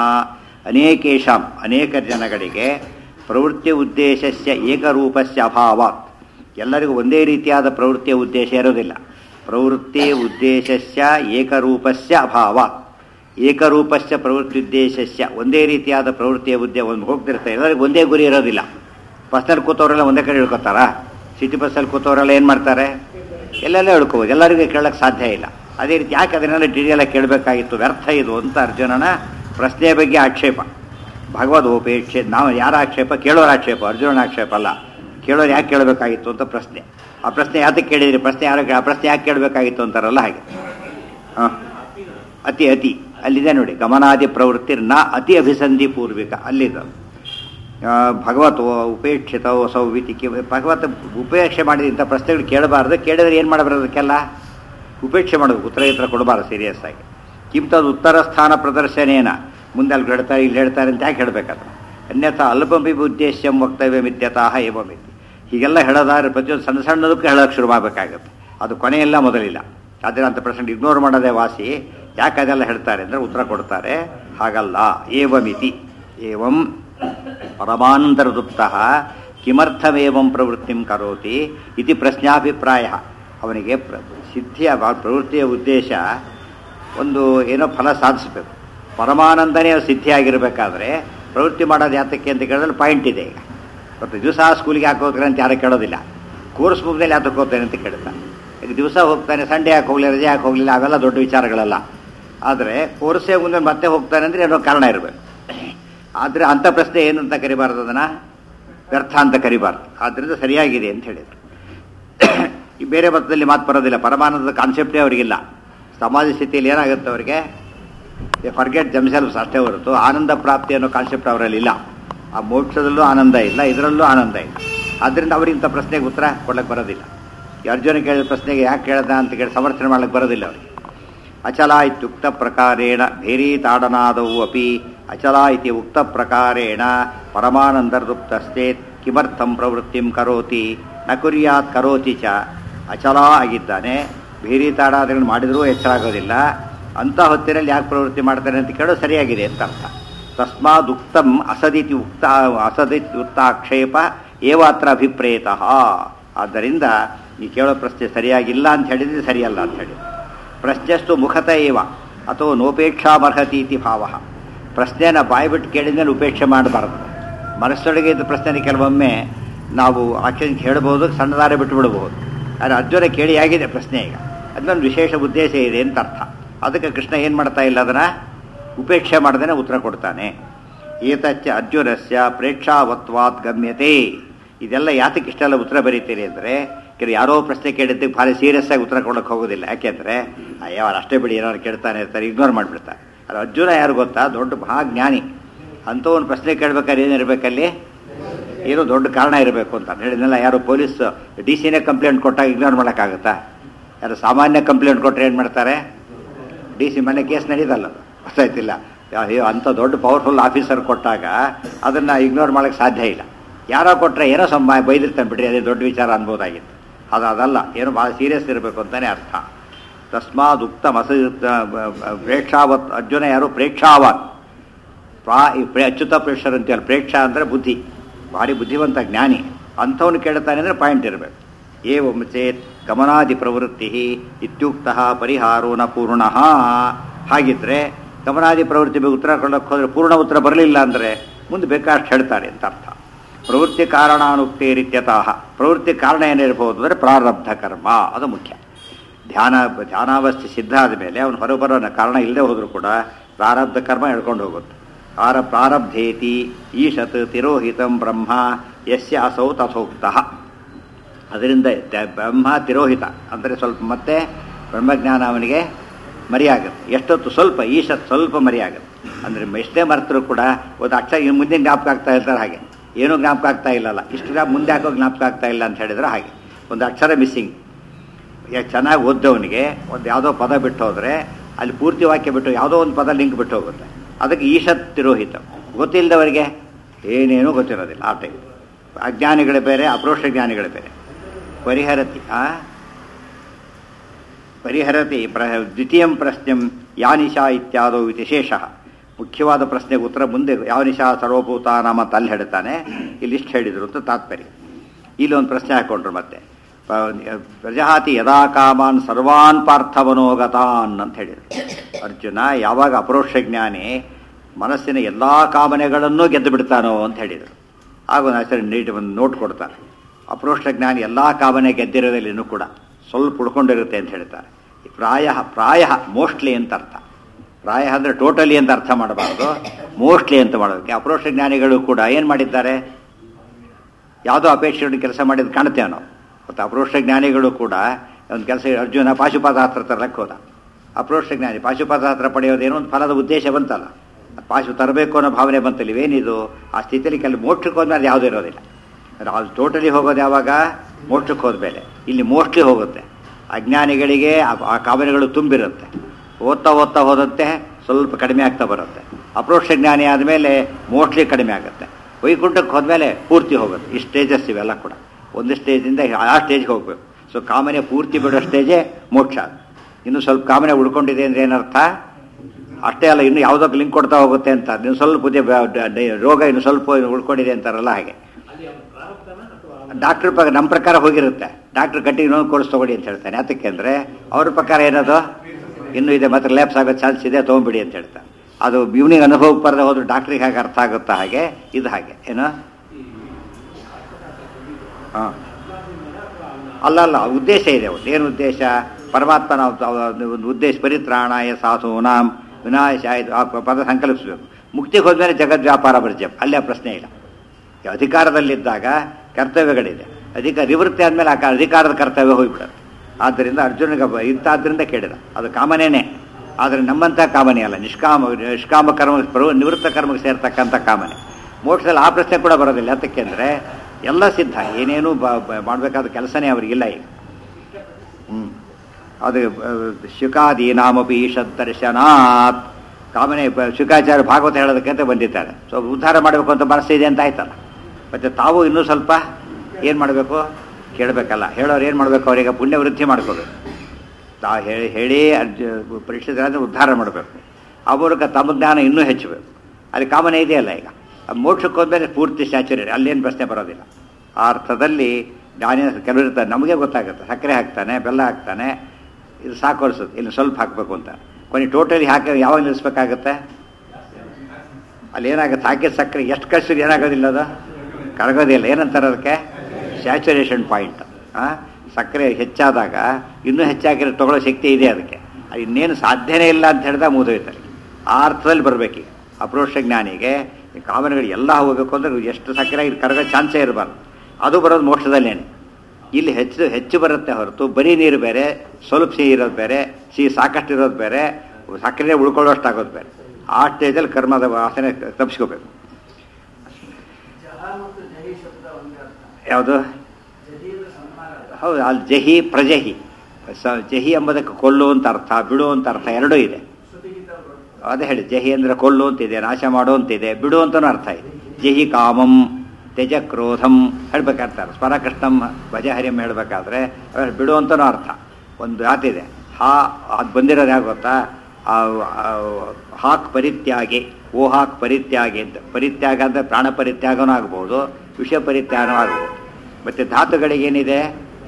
ಅನೇಕೇಷಾಂ ಅನೇಕ ಜನಗಳಿಗೆ ಪ್ರವೃತ್ತಿ ಉದ್ದೇಶಸ್ಯ ಏಕರೂಪಸ್ಯ ಅಭಾವಾತ್ ಎಲ್ಲರಿಗೂ ಒಂದೇ ರೀತಿಯಾದ ಪ್ರವೃತ್ತಿಯ ಉದ್ದೇಶ ಇರೋದಿಲ್ಲ. ಪ್ರವೃತ್ತಿ ಉದ್ದೇಶಸ್ಯ ಏಕರೂಪಸ್ಯ ಅಭಾವಾತ್ ಏಕರೂಪಸ್ಯ ಪ್ರವೃತ್ತಿ ಉದ್ದೇಶಸ್ಯ ಒಂದೇ ರೀತಿಯಾದ ಪ್ರವೃತ್ತಿಯ ಉದ್ದೇ ಒಂದು ಹೋಗ್ತಿರ್ತಾರೆ. ಎಲ್ಲರಿಗೂ ಒಂದೇ ಗುರಿ ಇರೋದಿಲ್ಲ. ಬಸ್ನಲ್ಲಿ ಕೂತವರೆಲ್ಲ ಒಂದೇ ಕಡೆ ಹೇಳ್ಕೊತಾರ? ಸಿಟಿ ಬಸ್ಸಲ್ಲಿ ಕೂತವರೆಲ್ಲ ಏನು ಮಾಡ್ತಾರೆ? ಎಲ್ಲೆಲ್ಲ ಹೇಳ್ಕೋಬೋದು. ಎಲ್ಲರಿಗೂ ಕೇಳೋಕ್ಕೆ ಸಾಧ್ಯ ಇಲ್ಲ. ಅದೇ ರೀತಿ ಯಾಕೆ ಅದನ್ನೆಲ್ಲ ಡಿಟೇಲ್ ಕೇಳಬೇಕಾಗಿತ್ತು? ವ್ಯರ್ಥ ಇದು ಅಂತ ಅರ್ಜುನನ ಪ್ರಶ್ನೆಯ ಬಗ್ಗೆ ಆಕ್ಷೇಪ. ಭಗವದೋಪೇಕ್ಷೆ ನಾವು ಯಾರ ಆಕ್ಷೇಪ? ಕೇಳೋರ ಆಕ್ಷೇಪ, ಅರ್ಜುನನ ಆಕ್ಷೇಪ ಅಲ್ಲ. ಕೇಳೋರು ಯಾಕೆ ಕೇಳಬೇಕಾಗಿತ್ತು ಅಂತ ಪ್ರಶ್ನೆ. ಆ ಪ್ರಶ್ನೆ ಯಾತಕ್ಕೆ ಕೇಳಿದ್ರಿ? ಪ್ರಶ್ನೆ ಯಾರು ಆ ಪ್ರಶ್ನೆ ಯಾಕೆ ಕೇಳಬೇಕಾಗಿತ್ತು ಅಂತಾರಲ್ಲ ಹಾಗೆ. ಹಾಂ ಅತಿ ಅತಿ ಅಲ್ಲಿದೆ ನೋಡಿ. ಗಮನಾದಿ ಪ್ರವೃತ್ತಿ ನ ಅತಿ ಅಭಿಸಂಧಿ ಪೂರ್ವಿಕ ಅಲ್ಲಿದೆ. ಭಗವತ್ ಉಪೇಕ್ಷಿತ ಸೌವಿತಿಕೆ ಭಗವತ್ ಉಪೇಕ್ಷೆ ಮಾಡಿದ ಇಂಥ ಪ್ರಶ್ನೆಗಳು ಕೇಳಬಾರ್ದು. ಕೇಳಿದ್ರೆ ಏನು ಮಾಡಬಾರ್ದಕ್ಕೆಲ್ಲ ಉಪೇಕ್ಷೆ ಮಾಡೋದು, ಉತ್ತರ ಉತ್ತರ ಕೊಡಬಾರ್ದು ಸೀರಿಯಸ್ ಆಗಿ. ಕಿಂತದ್ದು ಉತ್ತರ ಸ್ಥಾನ ಪ್ರದರ್ಶನೇನ ಮುಂದೆ ಅಲ್ಲಿ ಹೇಳ್ತಾರೆ ಇಲ್ಲಿ ಹೇಳ್ತಾರೆ ಅಂತ ಯಾಕೆ ಹೇಳಬೇಕಾದ್ರೆ ಅನ್ಯಥಾ ಅಲ್ಪಮಿ ಉದ್ದೇಶ್ಯಂ ವಕ್ತವ್ಯ ಮಿತ್ಯತಃ ಏವಮಿತಿ. ಹೀಗೆಲ್ಲ ಹೇಳೋದಾದ್ರೆ ಪ್ರತಿಯೊಂದು ಸಣ್ಣ ಸಣ್ಣದಕ್ಕೂ ಹೇಳೋಕ್ಕೆ ಶುರು ಮಾಡಬೇಕಾಗುತ್ತೆ. ಅದು ಕೊನೆಯೆಲ್ಲ ಮೊದಲಿಲ್ಲ. ಆದರೆ ಅಂಥ ಪರ್ಸೆಂಟ್ ಇಗ್ನೋರ್ ಮಾಡೋದೇ ವಾಸಿ. ಯಾಕೆ ಅದೆಲ್ಲ ಹೇಳ್ತಾರೆ ಅಂದರೆ ಉತ್ತರ ಕೊಡ್ತಾರೆ. ಹಾಗಲ್ಲ. ಏವಮಿತಿ ಏವಂ ಪರಮಾನಂತರದುಪ್ತಃ ಕಿಮರ್ಥಮೇವಂ ಪ್ರವೃತ್ತಿಂ ಕರೋತಿ ಇತಿ ಪ್ರಶ್ನಾಭಿಪ್ರಾಯ. ಅವನಿಗೆ ಸಿದ್ಧಿಯ ಪ್ರವೃತ್ತಿಯ ಉದ್ದೇಶ ಒಂದು ಏನೋ ಫಲ ಸಾಧಿಸಬೇಕು. ಪರಮಾನಂದನೇ ಸಿದ್ಧಿಯಾಗಿರಬೇಕಾದ್ರೆ ಪ್ರವೃತ್ತಿ ಮಾಡೋದು ಯಾತಕ್ಕೆ ಅಂತ ಕೇಳಿದ್ರೆ ಪಾಯಿಂಟ್ ಇದೆ. ಈಗ ಮತ್ತು ದಿವಸ ಸ್ಕೂಲಿಗೆ ಯಾಕೆ ಹೋಗ್ತಾರೆ ಅಂತ ಯಾರು ಕೇಳೋದಿಲ್ಲ. ಕೋರ್ಸ್ ಮುಗಿದಲ್ಲಿ ಯಾತಕ್ಕೆ ಹೋಗ್ತಾನೆ ಅಂತ ಕೇಳ್ತಾನೆ. ಈಗ ದಿವಸ ಹೋಗ್ತಾನೆ, ಸಂಡೇ ಯಾಕೆ ಹೋಗಲಿ, ರಜೆ ಯಾಕೆ ಹೋಗಲಿಲ್ಲ, ಅವೆಲ್ಲ ದೊಡ್ಡ ವಿಚಾರಗಳಲ್ಲ. ಆದರೆ ಕೋರ್ಸೇ ಮುಂದೆ ಮತ್ತೆ ಹೋಗ್ತಾನೆ ಅಂದರೆ ಏನೋ ಕಾರಣ ಇರಬೇಕು. ಆದರೆ ಅಂಥ ಪ್ರಶ್ನೆ ಏನು ಅಂತ ಕರಿಬಾರ್ದು, ಅದನ್ನು ವ್ಯರ್ಥ ಅಂತ ಕರಿಬಾರ್ದು. ಆದ್ದರಿಂದ ಸರಿಯಾಗಿದೆ ಅಂತ ಹೇಳಿದರು. ಈ ಬೇರೆ ಮತದಲ್ಲಿ ಮಾತು ಬರೋದಿಲ್ಲ. ಪರಮಾನಂದದ ಕಾನ್ಸೆಪ್ಟೇ ಅವರಿಗಿಲ್ಲ. ಸಮಾಜ ಸ್ಥಿತಿಯಲ್ಲಿ ಏನಾಗುತ್ತೆ ಅವರಿಗೆ ಫರ್ಗೆಟ್ ದೆಮ್ಸೆಲ್ವ್ಸ್ ಅಷ್ಟೇ ಹೊರತು ಆನಂದ ಪ್ರಾಪ್ತಿ ಅನ್ನೋ ಕಾನ್ಸೆಪ್ಟ್ ಅವರಲ್ಲಿ ಇಲ್ಲ. ಆ ಮೋಕ್ಷದಲ್ಲೂ ಆನಂದ ಇಲ್ಲ, ಇದರಲ್ಲೂ ಆನಂದ ಇಲ್ಲ. ಆದ್ದರಿಂದ ಅವ್ರಿಗಿಂತ ಪ್ರಶ್ನೆಗೆ ಉತ್ತರ ಕೊಡ್ಲಿಕ್ಕೆ ಬರೋದಿಲ್ಲ. ಈ ಅರ್ಜುನ ಕೇಳಿದ ಪ್ರಶ್ನೆಗೆ ಯಾಕೆ ಕೇಳ್ದ ಅಂತ ಕೇಳಿ ಸಮರ್ಥನೆ ಮಾಡ್ಲಿಕ್ಕೆ ಬರೋದಿಲ್ಲ ಅವರಿಗೆ. ಅಚಲ ಇತ್ಯುಕ್ತ ಪ್ರಕಾರೇಣ ಭೇರಿ ತಾಡನಾದವು ಅಪಿ ಅಚಲ ಇತಿ ಉಕ್ತ ಪ್ರಕಾರೇಣ ಪರಮಾನಂದರ್ದುಪ್ತಶ್ಚೇತ್ ಕಿಮರ್ಥಂ ಪ್ರವೃತ್ತಿಂ ಕರೋತಿ ನ ಕುರ್ಯಾತ್ ಕರೋತಿ ಚ. ಅಚಲ ಆಗಿದ್ದಾನೆ, ಭೇರಿ ತಾಡಾದಿಗಳನ್ನು ಮಾಡಿದರೂ ಎಚ್ಚರಾಗೋದಿಲ್ಲ, ಅಂಥ ಹೊತ್ತಿನಲ್ಲಿ ಯಾಕೆ ಪ್ರವೃತ್ತಿ ಮಾಡ್ತಾನೆ ಅಂತ ಕೇಳೋದು ಸರಿಯಾಗಿದೆ ಅಂತ ಅರ್ಥ. ತಸ್ಮಾದ್ ಉಕ್ತಂ ಅಸದಿತಿ ಉಕ್ತ ಅಸದಿತಿ ಉಕ್ತಾಕ್ಷೇಪ ಏವಾತ್ರ ಅಭಿಪ್ರೇತಃ. ಆದ್ದರಿಂದ ಈ ಕೇಳೋ ಪ್ರಶ್ನೆ ಸರಿಯಾಗಿಲ್ಲ ಅಂತ ಹೇಳಿದ್ರೆ ಸರಿಯಲ್ಲ ಅಂತ ಹೇಳಿ. ಪ್ರಶ್ನೆಸ್ತು ಮುಖತ ಏವ ಅಥವಾ ನೋಪೇಕ್ಷಾಮರ್ಹತಿ ಇತಿ ಭಾವ. ಪ್ರಶ್ನೆನ ಬಾಯ್ಬಿಟ್ಟು ಕೇಳಿದ್ಮೇಲೆ ಉಪೇಕ್ಷೆ ಮಾಡಬಾರ್ದು. ಮನಸ್ಸೊಳಗೆ ಇದ್ದ ಪ್ರಶ್ನೆ ಕೆಲವೊಮ್ಮೆ ನಾವು ಆಕ್ಷನ್ ಹೇಳ್ಬೋದು, ಸಣ್ಣದಾರೆ ಬಿಟ್ಟು ಬಿಡಬಹುದು. ಆದರೆ ಅರ್ಜುನ ಕೇಳಿ ಆಗಿದೆ ಪ್ರಶ್ನೆ, ಈಗ ಅದನ್ನೊಂದು ವಿಶೇಷ ಉದ್ದೇಶ ಇದೆ ಅಂತ ಅರ್ಥ. ಅದಕ್ಕೆ ಕೃಷ್ಣ ಏನು ಮಾಡ್ತಾ ಇಲ್ಲ, ಅದನ್ನು ಉಪೇಕ್ಷೆ ಮಾಡದೇನೆ ಉತ್ತರ ಕೊಡ್ತಾನೆ. ಏತಚ್ಚ ಅರ್ಜುನಸ್ಯ ಪ್ರೇಕ್ಷಾವತ್ವಾತ್ ಗಮ್ಯತೆ. ಇದೆಲ್ಲ ಯಾತಕ್ಕೆ ಇಷ್ಟೆಲ್ಲ ಉತ್ತರ ಬರೀತೀರಿ ಅಂದರೆ, ಕೆಲವು ಯಾರೋ ಪ್ರಶ್ನೆ ಕೇಳಿದ್ದಕ್ಕೆ ಭಾರಿ ಸೀರಿಯಸ್ ಆಗಿ ಉತ್ತರ ಕೊಡೋಕ್ಕೆ ಹೋಗೋದಿಲ್ಲ. ಯಾಕೆಂದರೆ ಅಯ್ಯೋ ಅವ್ರು ಅಷ್ಟೇ ಬಿಡಿ ಏನಾದ್ರು ಕೇಳ್ತಾನೆ ಇರ್ತಾರೆ, ಇಗ್ನೋರ್ ಮಾಡಿಬಿಡ್ತಾರೆ. ಅದು ಅರ್ಜುನ ಯಾರು ಗೊತ್ತಾ, ದೊಡ್ಡ ಮಹಾಜ್ಞಾನಿ. ಅಂಥ ಒಂದು ಪ್ರಶ್ನೆ ಕೇಳಬೇಕಾದ್ರೆ ಏನಿರಬೇಕಲ್ಲಿ, ಏನೋ ದೊಡ್ಡ ಕಾರಣ ಇರಬೇಕು ಅಂತ ಹೇಳಿದ್ನಲ್ಲ. ಯಾರು ಪೊಲೀಸ್ ಡಿ ಸಿನೇ ಕಂಪ್ಲೇಂಟ್ ಕೊಟ್ಟಾಗ ಇಗ್ನೋರ್ ಮಾಡೋಕ್ಕಾಗುತ್ತಾ? ಯಾರು ಸಾಮಾನ್ಯ ಕಂಪ್ಲೇಂಟ್ ಕೊಟ್ಟರೆ ಏನು ಮಾಡ್ತಾರೆ, ಡಿ ಸಿ ಮನೆ ಕೇಸ್ ನಡೀದಲ್ಲ, ಗೊತ್ತಾಯ್ತಿಲ್ಲ. ಅಯ್ಯೋ ಅಂಥ ದೊಡ್ಡ ಪವರ್ಫುಲ್ ಆಫೀಸರ್ ಕೊಟ್ಟಾಗ ಅದನ್ನು ಇಗ್ನೋರ್ ಮಾಡೋಕ್ಕೆ ಸಾಧ್ಯ ಇಲ್ಲ. ಯಾರೋ ಕೊಟ್ಟರೆ ಏನೋ ಸಮ ಬೈದಿರ್ತಾನೆ ಬಿಡ್ರಿ, ಅದೇ ದೊಡ್ಡ ವಿಚಾರ ಅನ್ಬೋದಾಗಿತ್ತು. ಅದು ಅದಲ್ಲ, ಏನೋ ಭಾಳ ಸೀರಿಯಸ್ ಇರಬೇಕು ಅಂತಲೇ ಅರ್ಥ. ತಸ್ಮಾದ್ ಉಕ್ತ ಮಸ ಪ್ರೇಕ್ಷಾವತ್. ಅರ್ಜುನ ಯಾರು ಪ್ರೇಕ್ಷಾವತ್, ಪ್ರಾ ಪ್ರೇ ಅಚ್ಯುತ ಪ್ರೇಕ್ಷರ್ ಅಂತೇಳಿ. ಪ್ರೇಕ್ಷ ಅಂದರೆ ಬುದ್ಧಿ, ಭಾರಿ ಬುದ್ಧಿವಂತ ಜ್ಞಾನಿ. ಅಂಥವನು ಕೇಳ್ತಾನೆ ಅಂದರೆ ಪಾಯಿಂಟ್ ಇರಬೇಕು. ಏವಂ ಚೇತ್ ಗಮನಾದಿ ಪ್ರವೃತ್ತಿ ಇತ್ಯುಕ್ತ ಪರಿಹಾರೋ ನ ಪೂರ್ಣ. ಹಾಗಿದ್ರೆ ಗಮನಾದಿ ಪ್ರವೃತ್ತಿ ಬಗ್ಗೆ ಉತ್ತರ ಕೊಡೋಕ್ಕೆ ಹೋದರೆ ಪೂರ್ಣ ಉತ್ತರ ಬರಲಿಲ್ಲ ಅಂದರೆ ಮುಂದೆ ಬೇಕಾಷ್ಟು ಹೇಳ್ತಾರೆ ಅಂತ ಅರ್ಥ. ಪ್ರವೃತ್ತಿ ಕಾರಣಾನುಕ್ತಿ ರೀತ್ಯತಃ. ಪ್ರವೃತ್ತಿ ಕಾರಣ ಏನಿರ್ಬೋದು ಅಂದರೆ ಪ್ರಾರಬ್ಧ ಕರ್ಮ, ಅದು ಮುಖ್ಯ. ಧ್ಯಾನ ಧ್ಯಾನಾವಸ್ಥೆ ಸಿದ್ಧ ಆದಮೇಲೆ ಅವನು ಹೊರಬರೋ ಕಾರಣ ಇಲ್ಲದೆ ಹೋದರೂ ಕೂಡ ಪ್ರಾರಬ್ಧ ಕರ್ಮ ಹೇಳ್ಕೊಂಡು ಹೋಗುತ್ತೆ. ಆರ ಪ್ರಾರಬ್ಧೇತಿ ಈಶತ್ ತಿರೋಹಿತಂ ಬ್ರಹ್ಮ ಯಸ್ಯ ಅಸೌ ತಥೋಕ್ತಃ. ಅದರಿಂದ ಬ್ರಹ್ಮ ತಿರೋಹಿತ ಅಂದರೆ ಸ್ವಲ್ಪ ಮತ್ತೆ ಬ್ರಹ್ಮಜ್ಞಾನ ಅವನಿಗೆ ಮರಿಯಾಗುತ್ತೆ. ಎಷ್ಟೊತ್ತು ಸ್ವಲ್ಪ ಈಶತ್ ಸ್ವಲ್ಪ ಮರಿಯಾಗುತ್ತೆ. ಅಂದರೆ ಎಷ್ಟೇ ಮರೆತರೂ ಕೂಡ ಒಂದು ಅಕ್ಷರ ಇನ್ನು ಮುಂದೆ ಜ್ಞಾಪಕ ಆಗ್ತಾ ಇರ್ತಾರೆ. ಹಾಗೆ ಏನೂ ಜ್ಞಾಪಕ ಆಗ್ತಾ ಇಲ್ಲಲ್ಲ, ಇಷ್ಟು ಗ್ರಾಮ ಮುಂದೆ ಹಾಕೋ ಜ್ಞಾಪಕ ಆಗ್ತಾ ಇಲ್ಲ ಅಂತ ಹೇಳಿದ್ರೆ ಹಾಗೆ ಒಂದು ಅಕ್ಷರ ಮಿಸ್ಸಿಂಗ್. ಚೆನ್ನಾಗಿ ಓದ್ದವನಿಗೆ ಒಂದು ಯಾವುದೋ ಪದ ಬಿಟ್ಟು ಹೋದರೆ ಅಲ್ಲಿ ಪೂರ್ತಿ ವಾಕ್ಯ ಬಿಟ್ಟು ಯಾವುದೋ ಒಂದು ಪದ ಲಿಂಕ್ ಬಿಟ್ಟು ಹೋಗುತ್ತೆ. ಅದಕ್ಕೆ ಈಶತ್ ತಿರೋಹಿತ. ಗೊತ್ತಿಲ್ಲದವರಿಗೆ ಏನೇನೂ ಗೊತ್ತಿರೋದಿಲ್ಲ. ಆ ಟೈಪ್ ಅಜ್ಞಾನಿಗಳೇ ಬೇರೆ, ಅಪ್ರೋಷ ಜ್ಞಾನಿಗಳೇ ಬೇರೆ. ಪರಿಹರತಿ ಆ ಪರಿಹರತಿ ಪ್ರ ದ್ವಿತೀಯಂ ಪ್ರಶ್ನೆಂ ಯಾನಿಶಾ ಇತ್ಯಾದೋ ವಿಶೇಷ. ಮುಖ್ಯವಾದ ಪ್ರಶ್ನೆಗೆ ಉತ್ತರ ಮುಂದೆ ಯಾವನಿಶಾ ಸರ್ವಭೂತ ನಾಮ ತಲ್ಲಿ ಹೇಳ್ತಾನೆ, ಇಲ್ಲಿ ಇಷ್ಟು ಹೇಳಿದರು ಅಂತ ತಾತ್ಪರ್ಯ. ಇಲ್ಲಿ ಒಂದು ಪ್ರಶ್ನೆ ಹಾಕೊಂಡ್ರು ಮತ್ತೆ. ಪ್ರಜಾತಿ ಯದಾ ಕಾಮಾನ್ ಸರ್ವಾನ್ ಪಾರ್ಥವನೋಗತಾನ್ ಅಂತ ಹೇಳಿದರು. ಅರ್ಜುನ ಯಾವಾಗ ಅಪರೋಕ್ಷ ಜ್ಞಾನಿ ಮನಸ್ಸಿನ ಎಲ್ಲ ಕಾಮನೆಗಳನ್ನೂ ಗೆದ್ದು ಬಿಡ್ತಾನೋ ಅಂತ ಹೇಳಿದರು. ಆಗ ಒಂದು ಹೆಸರು ನೀಟ್ ಒಂದು ನೋಟ್ ಕೊಡ್ತಾರೆ. ಅಪರೋಕ್ಷ ಜ್ಞಾನಿ ಎಲ್ಲ ಕಾಮನೆ ಗೆದ್ದಿರೋದ್ರಲ್ಲಿ ಇನ್ನೂ ಕೂಡ ಸ್ವಲ್ಪ ಉಳ್ಕೊಂಡಿರುತ್ತೆ ಅಂತ ಹೇಳ್ತಾರೆ. ಪ್ರಾಯ ಪ್ರಾಯ ಮೋಸ್ಟ್ಲಿ ಅಂತ ಅರ್ಥ. ಪ್ರಾಯ ಅಂದರೆ ಟೋಟಲಿ ಅಂತ ಅರ್ಥ ಮಾಡಬಾರ್ದು, ಮೋಸ್ಟ್ಲಿ ಅಂತ ಮಾಡಬೇಕು. ಅಪರೋಕ್ಷ ಜ್ಞಾನಿಗಳು ಕೂಡ ಏನು ಮಾಡಿದ್ದಾರೆ, ಯಾವುದೋ ಅಪೇಕ್ಷೆ ಕೆಲಸ ಮಾಡಿದ್ದು ಕಾಣುತ್ತೇವೆ ನಾವು. ಮತ್ತು ಅಪರೋಕ್ಷ ಜ್ಞಾನಿಗಳು ಕೂಡ ಒಂದು ಕೆಲಸ, ಅರ್ಜುನ ಪಾಶುಪಾತಾಸ್ತ್ರ ತರಕ್ಕೆ ಹೋದ. ಅಪರೋಕ್ಷ ಜ್ಞಾನಿ ಪಾಶುಪಾತಾಸ್ತ್ರ ಪಡೆಯೋದೇನೋ ಒಂದು ಫಲದ ಉದ್ದೇಶ ಬಂತಲ್ಲ, ಪಾಶು ತರಬೇಕು ಅನ್ನೋ ಭಾವನೆ ಬಂತಲ್ಲ. ಇವೇನಿದು ಆ ಸ್ಥಿತಿಯಲ್ಲಿ ಕೆಲವು ಮೋಕ್ಷಕ್ಕೆ ಹೋದ್ಮೇಲೆ ಯಾವುದೂ ಇರೋದಿಲ್ಲ. ಅದು ಟೋಟಲಿ ಹೋಗೋದು ಯಾವಾಗ, ಮೋಕ್ಷಕ್ಕೆ ಹೋದ್ಮೇಲೆ. ಇಲ್ಲಿ ಮೋಸ್ಟ್ಲಿ ಹೋಗುತ್ತೆ. ಅಜ್ಞಾನಿಗಳಿಗೆ ಆ ಕಾಮನೆಗಳು ತುಂಬಿರುತ್ತೆ. ಓದ್ತಾ ಓದ್ತಾ ಹೋದಂತೆ ಸ್ವಲ್ಪ ಕಡಿಮೆ ಆಗ್ತಾ ಬರುತ್ತೆ. ಅಪರೋಕ್ಷ ಜ್ಞಾನಿ ಆದಮೇಲೆ ಮೋಸ್ಟ್ಲಿ ಕಡಿಮೆ ಆಗುತ್ತೆ. ವೈಕುಂಠಕ್ಕೆ ಹೋದ್ಮೇಲೆ ಪೂರ್ತಿ ಹೋಗುತ್ತೆ. ಈ ಸ್ಟೇಜಸ್ ಇವೆಲ್ಲ ಕೂಡ ಒಂದು ಸ್ಟೇಜಿಂದ ಆ ಸ್ಟೇಜ್ಗೆ ಹೋಗಬೇಕು. ಸೊ ಕಾಮನೆ ಪೂರ್ತಿ ಬಿಡೋ ಸ್ಟೇಜೇ ಮೋಕ್ಷ. ಇನ್ನು ಸ್ವಲ್ಪ ಕಾಮನೆ ಉಳ್ಕೊಂಡಿದೆ ಅಂದರೆ ಏನರ್ಥ, ಅಷ್ಟೇ ಅಲ್ಲ, ಇನ್ನು ಯಾವುದಕ್ಕೆ ಲಿಂಕ್ ಕೊಡ್ತಾ ಹೋಗುತ್ತೆ ಅಂತ. ಇನ್ನು ಸ್ವಲ್ಪ ರೋಗ ಇನ್ನು ಸ್ವಲ್ಪ ಉಳ್ಕೊಂಡಿದೆ ಅಂತಾರಲ್ಲ ಹಾಗೆ. ಡಾಕ್ಟ್ರ್ ಪ್ರಕಾರ ನಮ್ಮ ಪ್ರಕಾರ ಹೋಗಿರುತ್ತೆ. ಡಾಕ್ಟ್ರ್ ಗಟ್ಟಿ ಇನ್ನೊಂದು ಕೋರ್ಸ್ ತೊಗೊಳ್ಳಿ ಅಂತ ಹೇಳ್ತಾನೆ. ಅದಕ್ಕೆ ಅಂದರೆ ಅವ್ರ ಪ್ರಕಾರ ಏನದು ಇನ್ನೂ ಇದೆ, ಮತ್ತೆ ಲ್ಯಾಪ್ಸ್ ಆಗೋ ಚಾನ್ಸ್ ಇದೆ, ತೊಗೊಂಬಿಡಿ ಅಂತ ಹೇಳ್ತಾರೆ. ಅದು ಇವನಿಗೆ ಅನುಭವ ಬರದೆ ಹೋದ್ರೆ ಡಾಕ್ಟ್ರಿಗೆ ಹಾಗೆ ಅರ್ಥ ಆಗುತ್ತಾ, ಹಾಗೆ ಇದು ಹಾಗೆ ಏನು. ಹಾಂ ಅಲ್ಲ ಅಲ್ಲ ಉದ್ದೇಶ ಇದೆ. ಅವ್ರು ಏನು ಉದ್ದೇಶ, ಪರಮಾತ್ಮನ ಒಂದು ಉದ್ದೇಶ. ಪರಿತ್ರಾಣಾಯ ಸಾಧೂನಾಂ ವಿನಾಶಾಯ ಪದ ಸಂಕಲ್ಪಿಸಬೇಕು. ಮುಕ್ತಿಗೆ ಹೋದ್ಮೇಲೆ ಜಗದ್ ವ್ಯಾಪಾರ ಬರ್ಜಂ, ಅಲ್ಲೇ ಪ್ರಶ್ನೆ ಇಲ್ಲ. ಅಧಿಕಾರದಲ್ಲಿದ್ದಾಗ ಕರ್ತವ್ಯಗಳಿದೆ. ಅಧಿಕಾರ ನಿವೃತ್ತಿ ಆದಮೇಲೆ ಆ ಅಧಿಕಾರದ ಕರ್ತವ್ಯ ಹೋಗಿಬಿಡುತ್ತೆ. ಆದ್ದರಿಂದ ಅರ್ಜುನಿಗೆ ಇಂಥದ್ರಿಂದ ಕೇಳಿದ. ಅದು ಕಾಮನೇನೆ, ಆದರೆ ನಮ್ಮಂಥ ಕಾಮನೆ ಅಲ್ಲ. ನಿಷ್ಕಾಮ ನಿಷ್ಕಾಮ ಕರ್ಮ ಪ್ರವ ನಿವೃತ್ತ ಕರ್ಮಕ್ಕೆ ಸೇರ್ತಕ್ಕಂಥ ಕಾಮನೆ. ಮೋಕ್ಷದಲ್ಲಿ ಆ ಪ್ರಶ್ನೆ ಕೂಡ ಬರೋದಿಲ್ಲ. ಯಾತಕ್ಕೆ ಅಂದರೆ ಎಲ್ಲ ಸಿದ್ಧ, ಏನೇನೂ ಬ ಮಾಡಬೇಕಾದ ಕೆಲಸನೇ ಅವರಿಗಿಲ್ಲ ಈಗ. ಹ್ಞೂ ಅದು ಶುಕಾದೀನಾಮಪಿ ಈಶದ್ದರ್ಶನಾತ್ ಕಾಮನೆ. ಶುಕಾಚಾರ್ಯ ಭಾಗವತ ಹೇಳೋದಕ್ಕೆ ಅಂತ ಬಂದಿದ್ದಾರೆ. ಸೊ ಉದ್ಧಾರ ಮಾಡಬೇಕು ಅಂತ ಮನಸ್ಸಿದೆ ಅಂತ ಆಯ್ತಲ್ಲ. ಮತ್ತು ತಾವು ಇನ್ನೂ ಸ್ವಲ್ಪ ಏನು ಮಾಡಬೇಕು ಕೇಳಬೇಕಲ್ಲ. ಹೇಳೋರು ಏನು ಮಾಡಬೇಕು, ಅವರಿಗೆ ಪುಣ್ಯ ವೃದ್ಧಿ ಮಾಡ್ಕೋಬೇಕು. ತಾ ಹೇಳಿ ಹೇಳಿ ಅರ್ಜ ಪರೀಕ್ಷಿತರಾದರೆ ಉದ್ಧಾರ ಮಾಡಬೇಕು. ಆ ಮೂಲಕ ತಮ್ಮ ಜ್ಞಾನ ಇನ್ನೂ ಹೆಚ್ಚಬೇಕು. ಅಲ್ಲಿ ಕಾಮನೆ ಇದೆಯಲ್ಲ ಈಗ. ಮೋಕ್ಷಕ್ಕೆ ಹೋದ್ಮೇಲೆ ಪೂರ್ತಿ ಸ್ಯಾಚುರೇಟ್, ಅಲ್ಲೇನು ಪ್ರಶ್ನೆ ಬರೋದಿಲ್ಲ. ಆ ಅರ್ಥದಲ್ಲಿ ಜ್ಞಾನ ಕೆಲವರು ಇರ್ತಾರೆ, ನಮಗೆ ಗೊತ್ತಾಗುತ್ತೆ. ಸಕ್ಕರೆ ಹಾಕ್ತಾನೆ, ಬೆಲ್ಲ ಹಾಕ್ತಾನೆ, ಇದು ಸಾಕು ಅನಿಸುತ್ತೆ, ಇನ್ನು ಸ್ವಲ್ಪ ಹಾಕಬೇಕು ಅಂತ. ಕೊನೆ ಟೋಟಲಿ ಹಾಕಿ ಯಾವಾಗ ನಿಲ್ಲಿಸ್ಬೇಕಾಗತ್ತೆ? ಅಲ್ಲಿ ಏನಾಗುತ್ತೆ, ಹಾಕಿದ ಸಕ್ಕರೆ ಎಷ್ಟು ಕಳಿಸಿದ್ರೆ ಏನಾಗೋದಿಲ್ಲ, ಅದು ಕರಗೋದಿಲ್ಲ. ಏನಂತಾರೆ ಅದಕ್ಕೆ? Saturation point. ಹಾಂ, ಸಕ್ಕರೆ ಹೆಚ್ಚಾದಾಗ ಇನ್ನೂ ಹೆಚ್ಚಾಗಿರೋ ತೊಗೊಳ್ಳೋ ಶಕ್ತಿ ಇದೆ ಅದಕ್ಕೆ. ಅದು ಇನ್ನೇನು ಸಾಧ್ಯನೇ ಇಲ್ಲ ಅಂತ ಹೇಳಿದಾಗ ಮುಗಿದೋಯ್ತಾರೆ. ಆ ಅರ್ಥದಲ್ಲಿ ಬರಬೇಕು. ಅಪ್ರೋಕ್ಷ ಜ್ಞಾನಿಗೆ ಕಾಮನೆಗಳು ಎಲ್ಲ ಹೋಗಬೇಕು ಅಂದರೆ ಎಷ್ಟು ಸಕ್ಕರೆ ಇದು ಕರಗೋ ಚಾನ್ಸೇ ಇರಬಾರ್ದು. ಅದು ಬರೋದು ಮೋಕ್ಷದಲ್ಲೇನೆ. ಇಲ್ಲಿ ಹೆಚ್ಚು ಹೆಚ್ಚು ಬರುತ್ತೆ ಹೊರತು ಬರೀ ನೀರು ಬೇರೆ, ಸ್ವಲ್ಪ ಸಿಹಿ ಇರೋದು ಬೇರೆ, ಸಿಹಿ ಸಾಕಷ್ಟು ಇರೋದು ಬೇರೆ, ಸಕ್ಕರೆ ಉಳ್ಕೊಳ್ಳೋಷ್ಟು ಆಗೋದು ಬೇರೆ. ಆ ಸ್ಟೇಜಲ್ಲಿ ಕರ್ಮದ ವಾಸನೆ ತಪ್ಪಿಸ್ಕೋಬೇಕು. ಯಾವುದು? ಹೌದು, ಅಲ್ಲಿ ಜಹಿ ಪ್ರಜಹಿ. ಸ ಜಹಿ ಎಂಬುದಕ್ಕೆ ಕೊಲ್ಲು ಅಂತ ಅರ್ಥ, ಬಿಡು ಅಂತ ಅರ್ಥ ಎರಡೂ ಇದೆ. ಅದೇ ಹೇಳಿ, ಜಹಿ ಅಂದರೆ ಕೊಲ್ಲು ಅಂತಿದೆ, ನಾಶ ಮಾಡು ಅಂತಿದೆ, ಬಿಡು ಅಂತಲೂ ಅರ್ಥ ಇದೆ. ಜಹಿ ಕಾಮಂ ತ್ಯಜ ಕ್ರೋಧಂ ಹೇಳ್ಬೇಕಾಗ್ತಾರೆ. ಸ್ಮರಕೃಷ್ಣಂ ಭಜಹರಿಂ ಹೇಳಬೇಕಾದ್ರೆ ಬಿಡು ಅಂತನೂ ಅರ್ಥ. ಒಂದು ಮಾತಿದೆ, ಹಾ ಅದು ಬಂದಿರೋದು ಯಾಕೆ ಗೊತ್ತಾ? ಹಾಕ್ ಪರಿತ್ಯಾಗಿ, ಓ ಹಾಕ್ ಪರಿತ್ಯಾಗಿ ಅಂತ. ಪರಿತ್ಯಾಗ ಅಂದರೆ ಪ್ರಾಣ ಪರಿತ್ಯಾಗನೂ ಆಗ್ಬೋದು, ವಿಷಯ ಪರಿತ್ಯಾಗನೂ ಆಗ್ಬೋದು. ಮತ್ತು ಧಾತುಗಳಿಗೇನಿದೆ?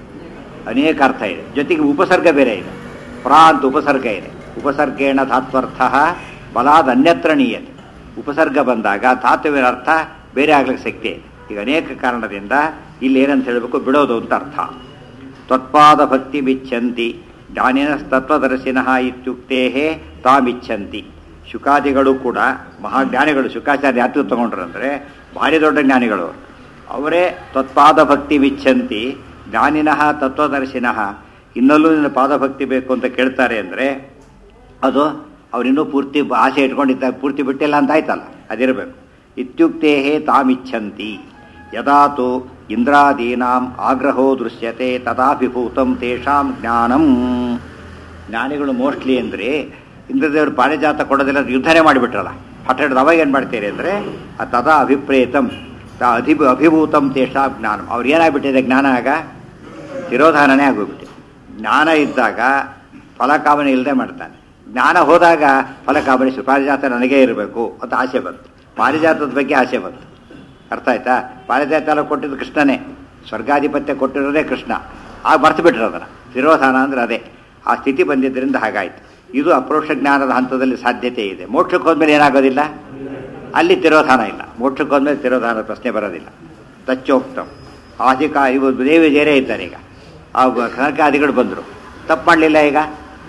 ಅನೇಕ ಅರ್ಥ ಇದೆ. ಜೊತೆಗೆ ಉಪಸರ್ಗ ಬೇರೆ ಇದೆ. ಪ್ರಾ ಅಂತ ಉಪಸರ್ಗ ಇದೆ. ಉಪಸರ್ಗೇಣ ಧಾತ್ವರ್ಥ ಬಲಾದ ಅನ್ಯತ್ರ ನೀಯತೆ. ಉಪಸರ್ಗ ಬಂದಾಗ ಧಾತುವಿನ ಅರ್ಥ ಬೇರೆ ಆಗ್ಲಿಕ್ಕೆ ಶಕ್ತಿ ಇದೆ. ಈಗ ಅನೇಕ ಕಾರಣದಿಂದ ಇಲ್ಲಿ ಏನಂತ ಹೇಳಬೇಕು, ಬಿಡೋದು ಅಂತ ಅರ್ಥ. ತ್ವತ್ಪಾದ ಭಕ್ತಿ ಮಿಚ್ಛಂತಿ ಜ್ಞಾನಿನ ತತ್ವದರ್ಶಿನಃ ಇತ್ಯುಕ್ತೇ ತಾಮಿಚ್ಛಂತಿ. ಶುಕಾದಿಗಳು ಕೂಡ ಮಹಾಜ್ಞಾನಿಗಳು. ಶುಕಾಚಾರ್ಯ ಯಾತು ತಗೊಂಡ್ರು ಅಂದರೆ ಭಾರಿ ದೊಡ್ಡ ಜ್ಞಾನಿಗಳು. ಅವರೇ ತ್ವತ್ಪಾದ ಭಕ್ತಿ ಮಿಚ್ಛಂತಿ ಜ್ಞಾನಿನಃ ತತ್ವದರ್ಶಿನಃ. ಇನ್ನಲ್ಲೂ ನಿನ್ನ ಪಾದಭಕ್ತಿ ಬೇಕು ಅಂತ ಕೇಳ್ತಾರೆ ಅಂದರೆ ಅದು ಅವರಿನ್ನೂ ಪೂರ್ತಿ ಆಸೆ ಇಟ್ಕೊಂಡಿದ್ದಾಗ ಪೂರ್ತಿ ಬಿಟ್ಟಿಲ್ಲ ಅಂತ ಆಯ್ತಲ್ಲ, ಅದಿರಬೇಕು. ಇತ್ಯುಕ್ತೇ ತಾಮಿಚ್ಛಂತಿ ಯದಾತು ಇಂದ್ರಾದೀನಾಂ ಆಗ್ರಹೋ ದೃಶ್ಯತೆ ತದಾಭಿಭೂತಂ ತೇಷಾಂ ಜ್ಞಾನಂ. ಜ್ಞಾನಿಗಳು ಮೋಸ್ಟ್ಲಿ ಅಂದರೆ ಇಂದ್ರದೇವರು ಪಾರಿಜಾತ ಕೊಡೋದಿಲ್ಲ, ಯುದ್ಧನೇ ಮಾಡಿಬಿಟ್ರಲ್ಲ ಹಠ ಹಿಡಿದು. ಅವಾಗ ಏನು ಮಾಡ್ತೀರಿ ಅಂದರೆ ತದಾ ಅಭಿಪ್ರೇತಂ ತ ಅಧಿ ಅಭಿಭೂತಂ ತೇಷಾಂ ಜ್ಞಾನಂ. ಅವ್ರು ಏನಾಗ್ಬಿಟ್ಟಿದೆ, ಜ್ಞಾನ ಆಗ ತಿರೋಧಾನನೇ ಆಗೋಗ್ಬಿಟ್ಟಿದೆ. ಜ್ಞಾನ ಇದ್ದಾಗ ಫಲಕಾಮನೆ ಇಲ್ಲದೆ ಮಾಡ್ತಾನೆ. ಜ್ಞಾನ ಹೋದಾಗ ಫಲಕಾಮನೆ ಪಾರಿಜಾತ ನನಗೇ ಇರಬೇಕು ಅಂತ ಆಸೆ ಬಂತು. ಪಾರಿಜಾತದ ಬಗ್ಗೆ ಆಸೆ ಬಂತು. ಅರ್ಥ ಆಯ್ತಾ? ಪಾರಿಜಾತ ಎಲ್ಲ ಕೊಟ್ಟಿದ್ದು ಕೃಷ್ಣನೇ, ಸ್ವರ್ಗಾಧಿಪತ್ಯ ಕೊಟ್ಟಿರೋದೇ ಕೃಷ್ಣ. ಆಗ ಮರ್ತು ಬಿಟ್ರು ಅದನ್ನು. ತಿರೋಧಾನ ಅಂದರೆ ಅದೇ. ಆ ಸ್ಥಿತಿ ಬಂದಿದ್ದರಿಂದ ಹಾಗಾಯಿತು. ಇದು ಅಪ್ರೋಕ್ಷ ಜ್ಞಾನದ ಹಂತದಲ್ಲಿ ಸಾಧ್ಯತೆ ಇದೆ. ಮೋಕ್ಷಕ್ಕೆ ಹೋದ್ಮೇಲೆ ಏನಾಗೋದಿಲ್ಲ, ಅಲ್ಲಿ ತಿರೋಧಾನ ಇಲ್ಲ. ಮೋಕ್ಷಕ್ಕೆ ಹೋದ್ಮೇಲೆ ತಿರೋಧಾನದ ಪ್ರಶ್ನೆ ಬರೋದಿಲ್ಲ. ತಚ್ಚೋಕ್ತಂ ಆಧಿಕ ಇವು ದೇವಿ ಜೇರೇ ಇದ್ದಾರೆ. ಈಗ ಆ ಕನಕಾದಿಗಳು ಬಂದರು, ತಪ್ಪು ಮಾಡಲಿಲ್ಲ. ಈಗ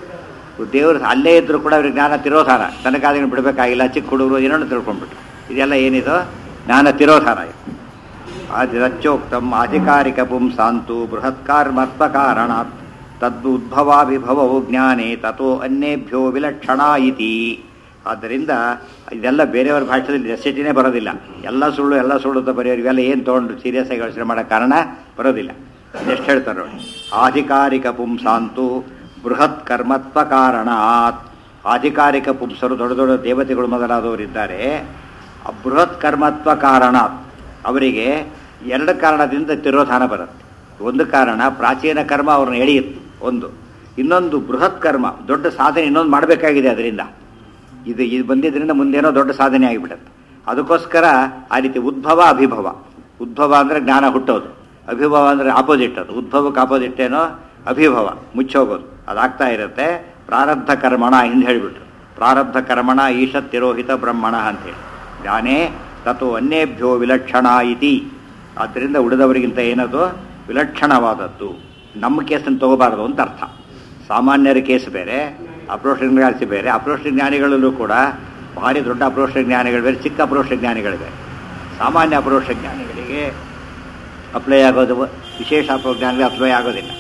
ದೇವರು ಅಲ್ಲೇ ಇದ್ದರೂ ಕೂಡ ಅವ್ರಿಗೆ ಜ್ಞಾನ ತಿರೋಧಾನ. ಕನಕಾದಿಗಳು ಬಿಡಬೇಕಾಗಿಲ್ಲ. ಚಿಕ್ಕ ಹುಡುಗರು ಏನೋ ತಿಳ್ಕೊಂಡ್ಬಿಟ್ರು. ಇದೆಲ್ಲ ಏನಿದು? ಜ್ಞಾನ ತಿರೋಧಾನ. ತಚ್ಚೋಕ್ತಂ ಅಧಿಕಾರಿಕ ಪುಂಸಾಂತು ಬೃಹತ್ಕಾರ್ಮತ್ವಕಾರಣಾತ್ ತದ್ದುದ್ಭವಾಭಿಭವವು ಜ್ಞಾನೇ ತಥೋ ಅನ್ಯೇಭ್ಯೋ ವಿಲಕ್ಷಣ ಇತಿ. ಆದ್ದರಿಂದ ಇದೆಲ್ಲ ಬೇರೆಯವ್ರ ಭಾಷೆಯಲ್ಲಿ ನೆಸೆಸಿಟಿನೇ ಬರೋದಿಲ್ಲ. ಎಲ್ಲ ಸುಳ್ಳು ಎಲ್ಲ ಸುಳ್ಳು ಅಂತ ಬರೆಯೋರು. ಇವೆಲ್ಲ ಏನು ತೊಗೊಂಡು ಸೀರಿಯಸ್ ಆಗಿ ಯೋಚನೆ ಮಾಡೋ ಕಾರಣ ಬರೋದಿಲ್ಲ. ಎಷ್ಟು ಹೇಳ್ತಾರೆ ನೋಡಿ. ಆಧಿಕಾರಿಕ ಪುಂಸಾಂತು ಬೃಹತ್ ಕರ್ಮತ್ವ ಕಾರಣಾತ್. ಆಧಿಕಾರಿಕ ಪುಂಸರು ದೊಡ್ಡ ದೊಡ್ಡ ದೇವತೆಗಳು ಮೊದಲಾದವರಿದ್ದಾರೆ. ಬೃಹತ್ ಕರ್ಮತ್ವ ಕಾರಣಾತ್ ಅವರಿಗೆ ಎರಡು ಕಾರಣದಿಂದ ತಿರೋಧಾನ ಬರುತ್ತೆ. ಒಂದು ಕಾರಣ ಪ್ರಾಚೀನ ಕರ್ಮ ಅವ್ರನ್ನ ಎಳೆಯುತ್ತೆ ಒಂದು. ಇನ್ನೊಂದು ಬೃಹತ್ ಕರ್ಮ, ದೊಡ್ಡ ಸಾಧನೆ ಇನ್ನೊಂದು ಮಾಡಬೇಕಾಗಿದೆ. ಅದರಿಂದ ಇದು ಇದು ಬಂದಿದ್ದರಿಂದ ಮುಂದೇನೋ ದೊಡ್ಡ ಸಾಧನೆ ಆಗಿಬಿಡುತ್ತೆ. ಅದಕ್ಕೋಸ್ಕರ ಆ ರೀತಿ ಉದ್ಭವ ಅಭಿಭವ. ಉದ್ಭವ ಅಂದರೆ ಜ್ಞಾನ ಹುಟ್ಟೋದು, ಅಭಿಭವ ಅಂದರೆ ಆಪೋಸಿಟ್. ಅದು ಉದ್ಭವಕ್ಕೆ ಆಪೋಸಿಟ್ ಏನೋ ಅಭಿಭವ, ಮುಚ್ಚೋಗೋದು. ಅದಾಗ್ತಾ ಇರುತ್ತೆ. ಪ್ರಾರಬ್ಧ ಕರ್ಮಣ ಹಿಂದೆ ಹೇಳಿಬಿಟ್ರು. ಪ್ರಾರಬ್ಧ ಕರ್ಮಣ ಈಶತ್ ತಿರೋಹಿತ ಬ್ರಹ್ಮಣ ಅಂತೇಳಿ. ಜ್ಞಾನೇ ತಥೋ ಅನ್ಯೇಭ್ಯೋ ವಿಲಕ್ಷಣ ಇತಿ. ಆದ್ದರಿಂದ ಉಳಿದವರಿಗಿಂತ ಏನದು ವಿಲಕ್ಷಣವಾದದ್ದು. ನಮ್ಮ ಕೇಸನ್ನು ತಗೋಬಾರದು ಅಂತ ಅರ್ಥ. ಸಾಮಾನ್ಯರ ಕೇಸ್ ಬೇರೆ, ಅಪ್ರೋಕ್ಷ ಜ್ಞಾನಿ ಬೇರೆ. ಅಪ್ರೋಕ್ಷ ಜ್ಞಾನಿಗಳಲ್ಲೂ ಕೂಡ ಭಾರಿ ದೊಡ್ಡ ಅಪ್ರೋಕ್ಷ ಜ್ಞಾನಿಗಳು ಬೇರೆ, ಚಿಕ್ಕ ಅಪ್ರೋಕ್ಷ ಜ್ಞಾನಿಗಳು ಬೇರೆ. ಸಾಮಾನ್ಯ ಅಪ್ರೋಕ್ಷ ಜ್ಞಾನಿಗಳಿಗೆ ಅಪ್ಲೈ ಆಗೋದು, ವಿಶೇಷ ಅಪ್ರೋಕ್ಷ ಜ್ಞಾನಿಗಳಿಗೆ ಅಪ್ಲೈ ಆಗೋದಿಲ್ಲ.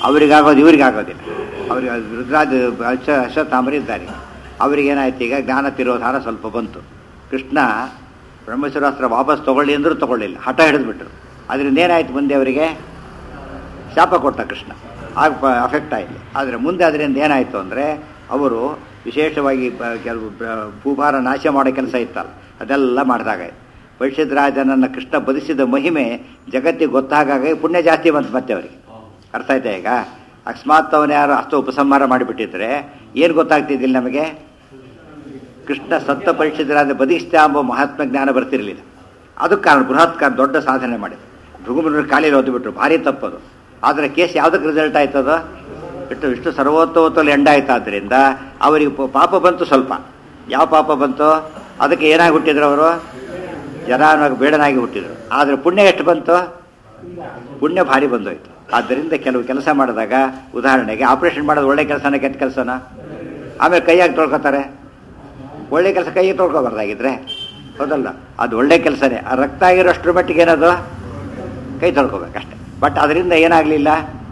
ಅವರಿಗಾಗೋದು ಇವ್ರಿಗಾಗೋದಿಲ್ಲ. ಅವ್ರಿಗೆ ರುದ್ರಾಜ ಅಶ್ವ ಅಶ್ವತ್ಥಾಮರು ಇದ್ದಾರೆ, ಅವರಿಗೇನಾಯ್ತು ಈಗ ಜ್ಞಾನ ತಿರೋಧಾನ ಸ್ವಲ್ಪ ಬಂತು. ಕೃಷ್ಣ ಬ್ರಹ್ಮಶಿರಾಸ್ತ್ರ ವಾಪಸ್ ತೊಗೊಳ್ಳಿ ಅಂದರೂ ತೊಗೊಳ್ಳಿಲ್ಲ, ಹಠ ಹಿಡಿದ್ಬಿಟ್ರು. ಅದರಿಂದ ಏನಾಯ್ತು ಮುಂದೆ ಅವರಿಗೆ ಶಾಪ ಕೊಟ್ಟ ಕೃಷ್ಣ, ಆಗ ಅಫೆಕ್ಟ್ ಆಯಿತು. ಆದರೆ ಮುಂದೆ ಅದರಿಂದ ಏನಾಯಿತು ಅಂದರೆ ಅವರು ವಿಶೇಷವಾಗಿ ಕೆಲವು ಭೂಭಾರ ನಾಶ ಮಾಡೋ ಕೆಲಸ ಇತ್ತಲ್ಲ ಅದೆಲ್ಲ ಮಾಡಿದಾಗಾಯ್ತು. ಪರೀಕ್ಷಿತ್ ರಾಜನನ್ನು ಕೃಷ್ಣ ಬದಿಸಿದ ಮಹಿಮೆ ಜಗತ್ತಿಗೆ ಗೊತ್ತಾಗಾಗಿ ಪುಣ್ಯ ಜಾಸ್ತಿ ಬಂತು ಮತ್ತೆ ಅವರಿಗೆ. ಅರ್ಥ ಆಯ್ತಾ ಈಗ? ಅಕಸ್ಮಾತ್ ಅವನು ಯಾರು ಅಷ್ಟು ಉಪಸಂಹಾರ ಮಾಡಿಬಿಟ್ಟಿದ್ರೆ ಏನು ಗೊತ್ತಾಗ್ತಿದ್ದಿಲ್ಲ ನಮಗೆ, ಕೃಷ್ಣ ಸತ್ತ ಪರೀಕ್ಷಿತ್ ರಾಜ ಬದಿಸ್ತಾ ಎಂಬ ಮಹಾತ್ಮ ಜ್ಞಾನ ಬರ್ತಿರಲಿಲ್ಲ. ಅದಕ್ಕೆ ಕಾರಣ ಬೃಹತ್ ಕಾರಣ ದೊಡ್ಡ ಸಾಧನೆ ಮಾಡಿದ್ರು. ಭೃಗುಮುನಿಯರು ಕಾಲಿಗೆ ಓದ್ಬಿಟ್ರು, ಭಾರಿ ತಪ್ಪದು. ಆದರೆ ಕೇಸ್ ಯಾವುದಕ್ಕೆ ರಿಸಲ್ಟ್ ಆಯ್ತದ, ಇಷ್ಟು ಇಷ್ಟು ಸರ್ವೋತ್ತೋತ್ತಲ್ಲಿ ಎಂಡ ಆಯ್ತಾದ್ರಿಂದ ಅವರಿಗೆ ಪಾಪ ಬಂತು ಸ್ವಲ್ಪ. ಯಾವ ಪಾಪ ಬಂತು? ಅದಕ್ಕೆ ಏನಾಗಿ ಹುಟ್ಟಿದ್ರು ಅವರು? ಜನಾನಾಗಿ ಬೇಡನಾಗಿ ಹುಟ್ಟಿದ್ರು. ಆದರೆ ಪುಣ್ಯ ಎಷ್ಟು ಬಂತು? ಪುಣ್ಯ ಭಾರಿ ಬಂದೋಯ್ತು. ಆದ್ದರಿಂದ ಕೆಲವು ಕೆಲಸ ಮಾಡಿದಾಗ, ಉದಾಹರಣೆಗೆ ಆಪರೇಷನ್ ಮಾಡೋದು ಒಳ್ಳೆ ಕೆಲಸನ ಕೆಟ್ಟ ಕೆಲಸನ? ಆಮೇಲೆ ಕೈಯಾಗಿ ತೊಳ್ಕೊತಾರೆ. ಒಳ್ಳೆ ಕೆಲಸ ಕೈಗೆ ತೊಳ್ಕೊಬಾರ್ದಾಗಿದ್ರೆ ಹೌದಲ್ಲ, ಅದು ಒಳ್ಳೆ ಕೆಲಸನೇ. ಆ ರಕ್ತ ಆಗಿರೋಷ್ಟ್ರ ಮಟ್ಟಿಗೆ ಏನದು ಕೈ ತೊಳ್ಕೊಬೇಕಷ್ಟೆ. ಬಟ್ ಅದರಿಂದ ಏನಾಗಲಿಲ್ಲ,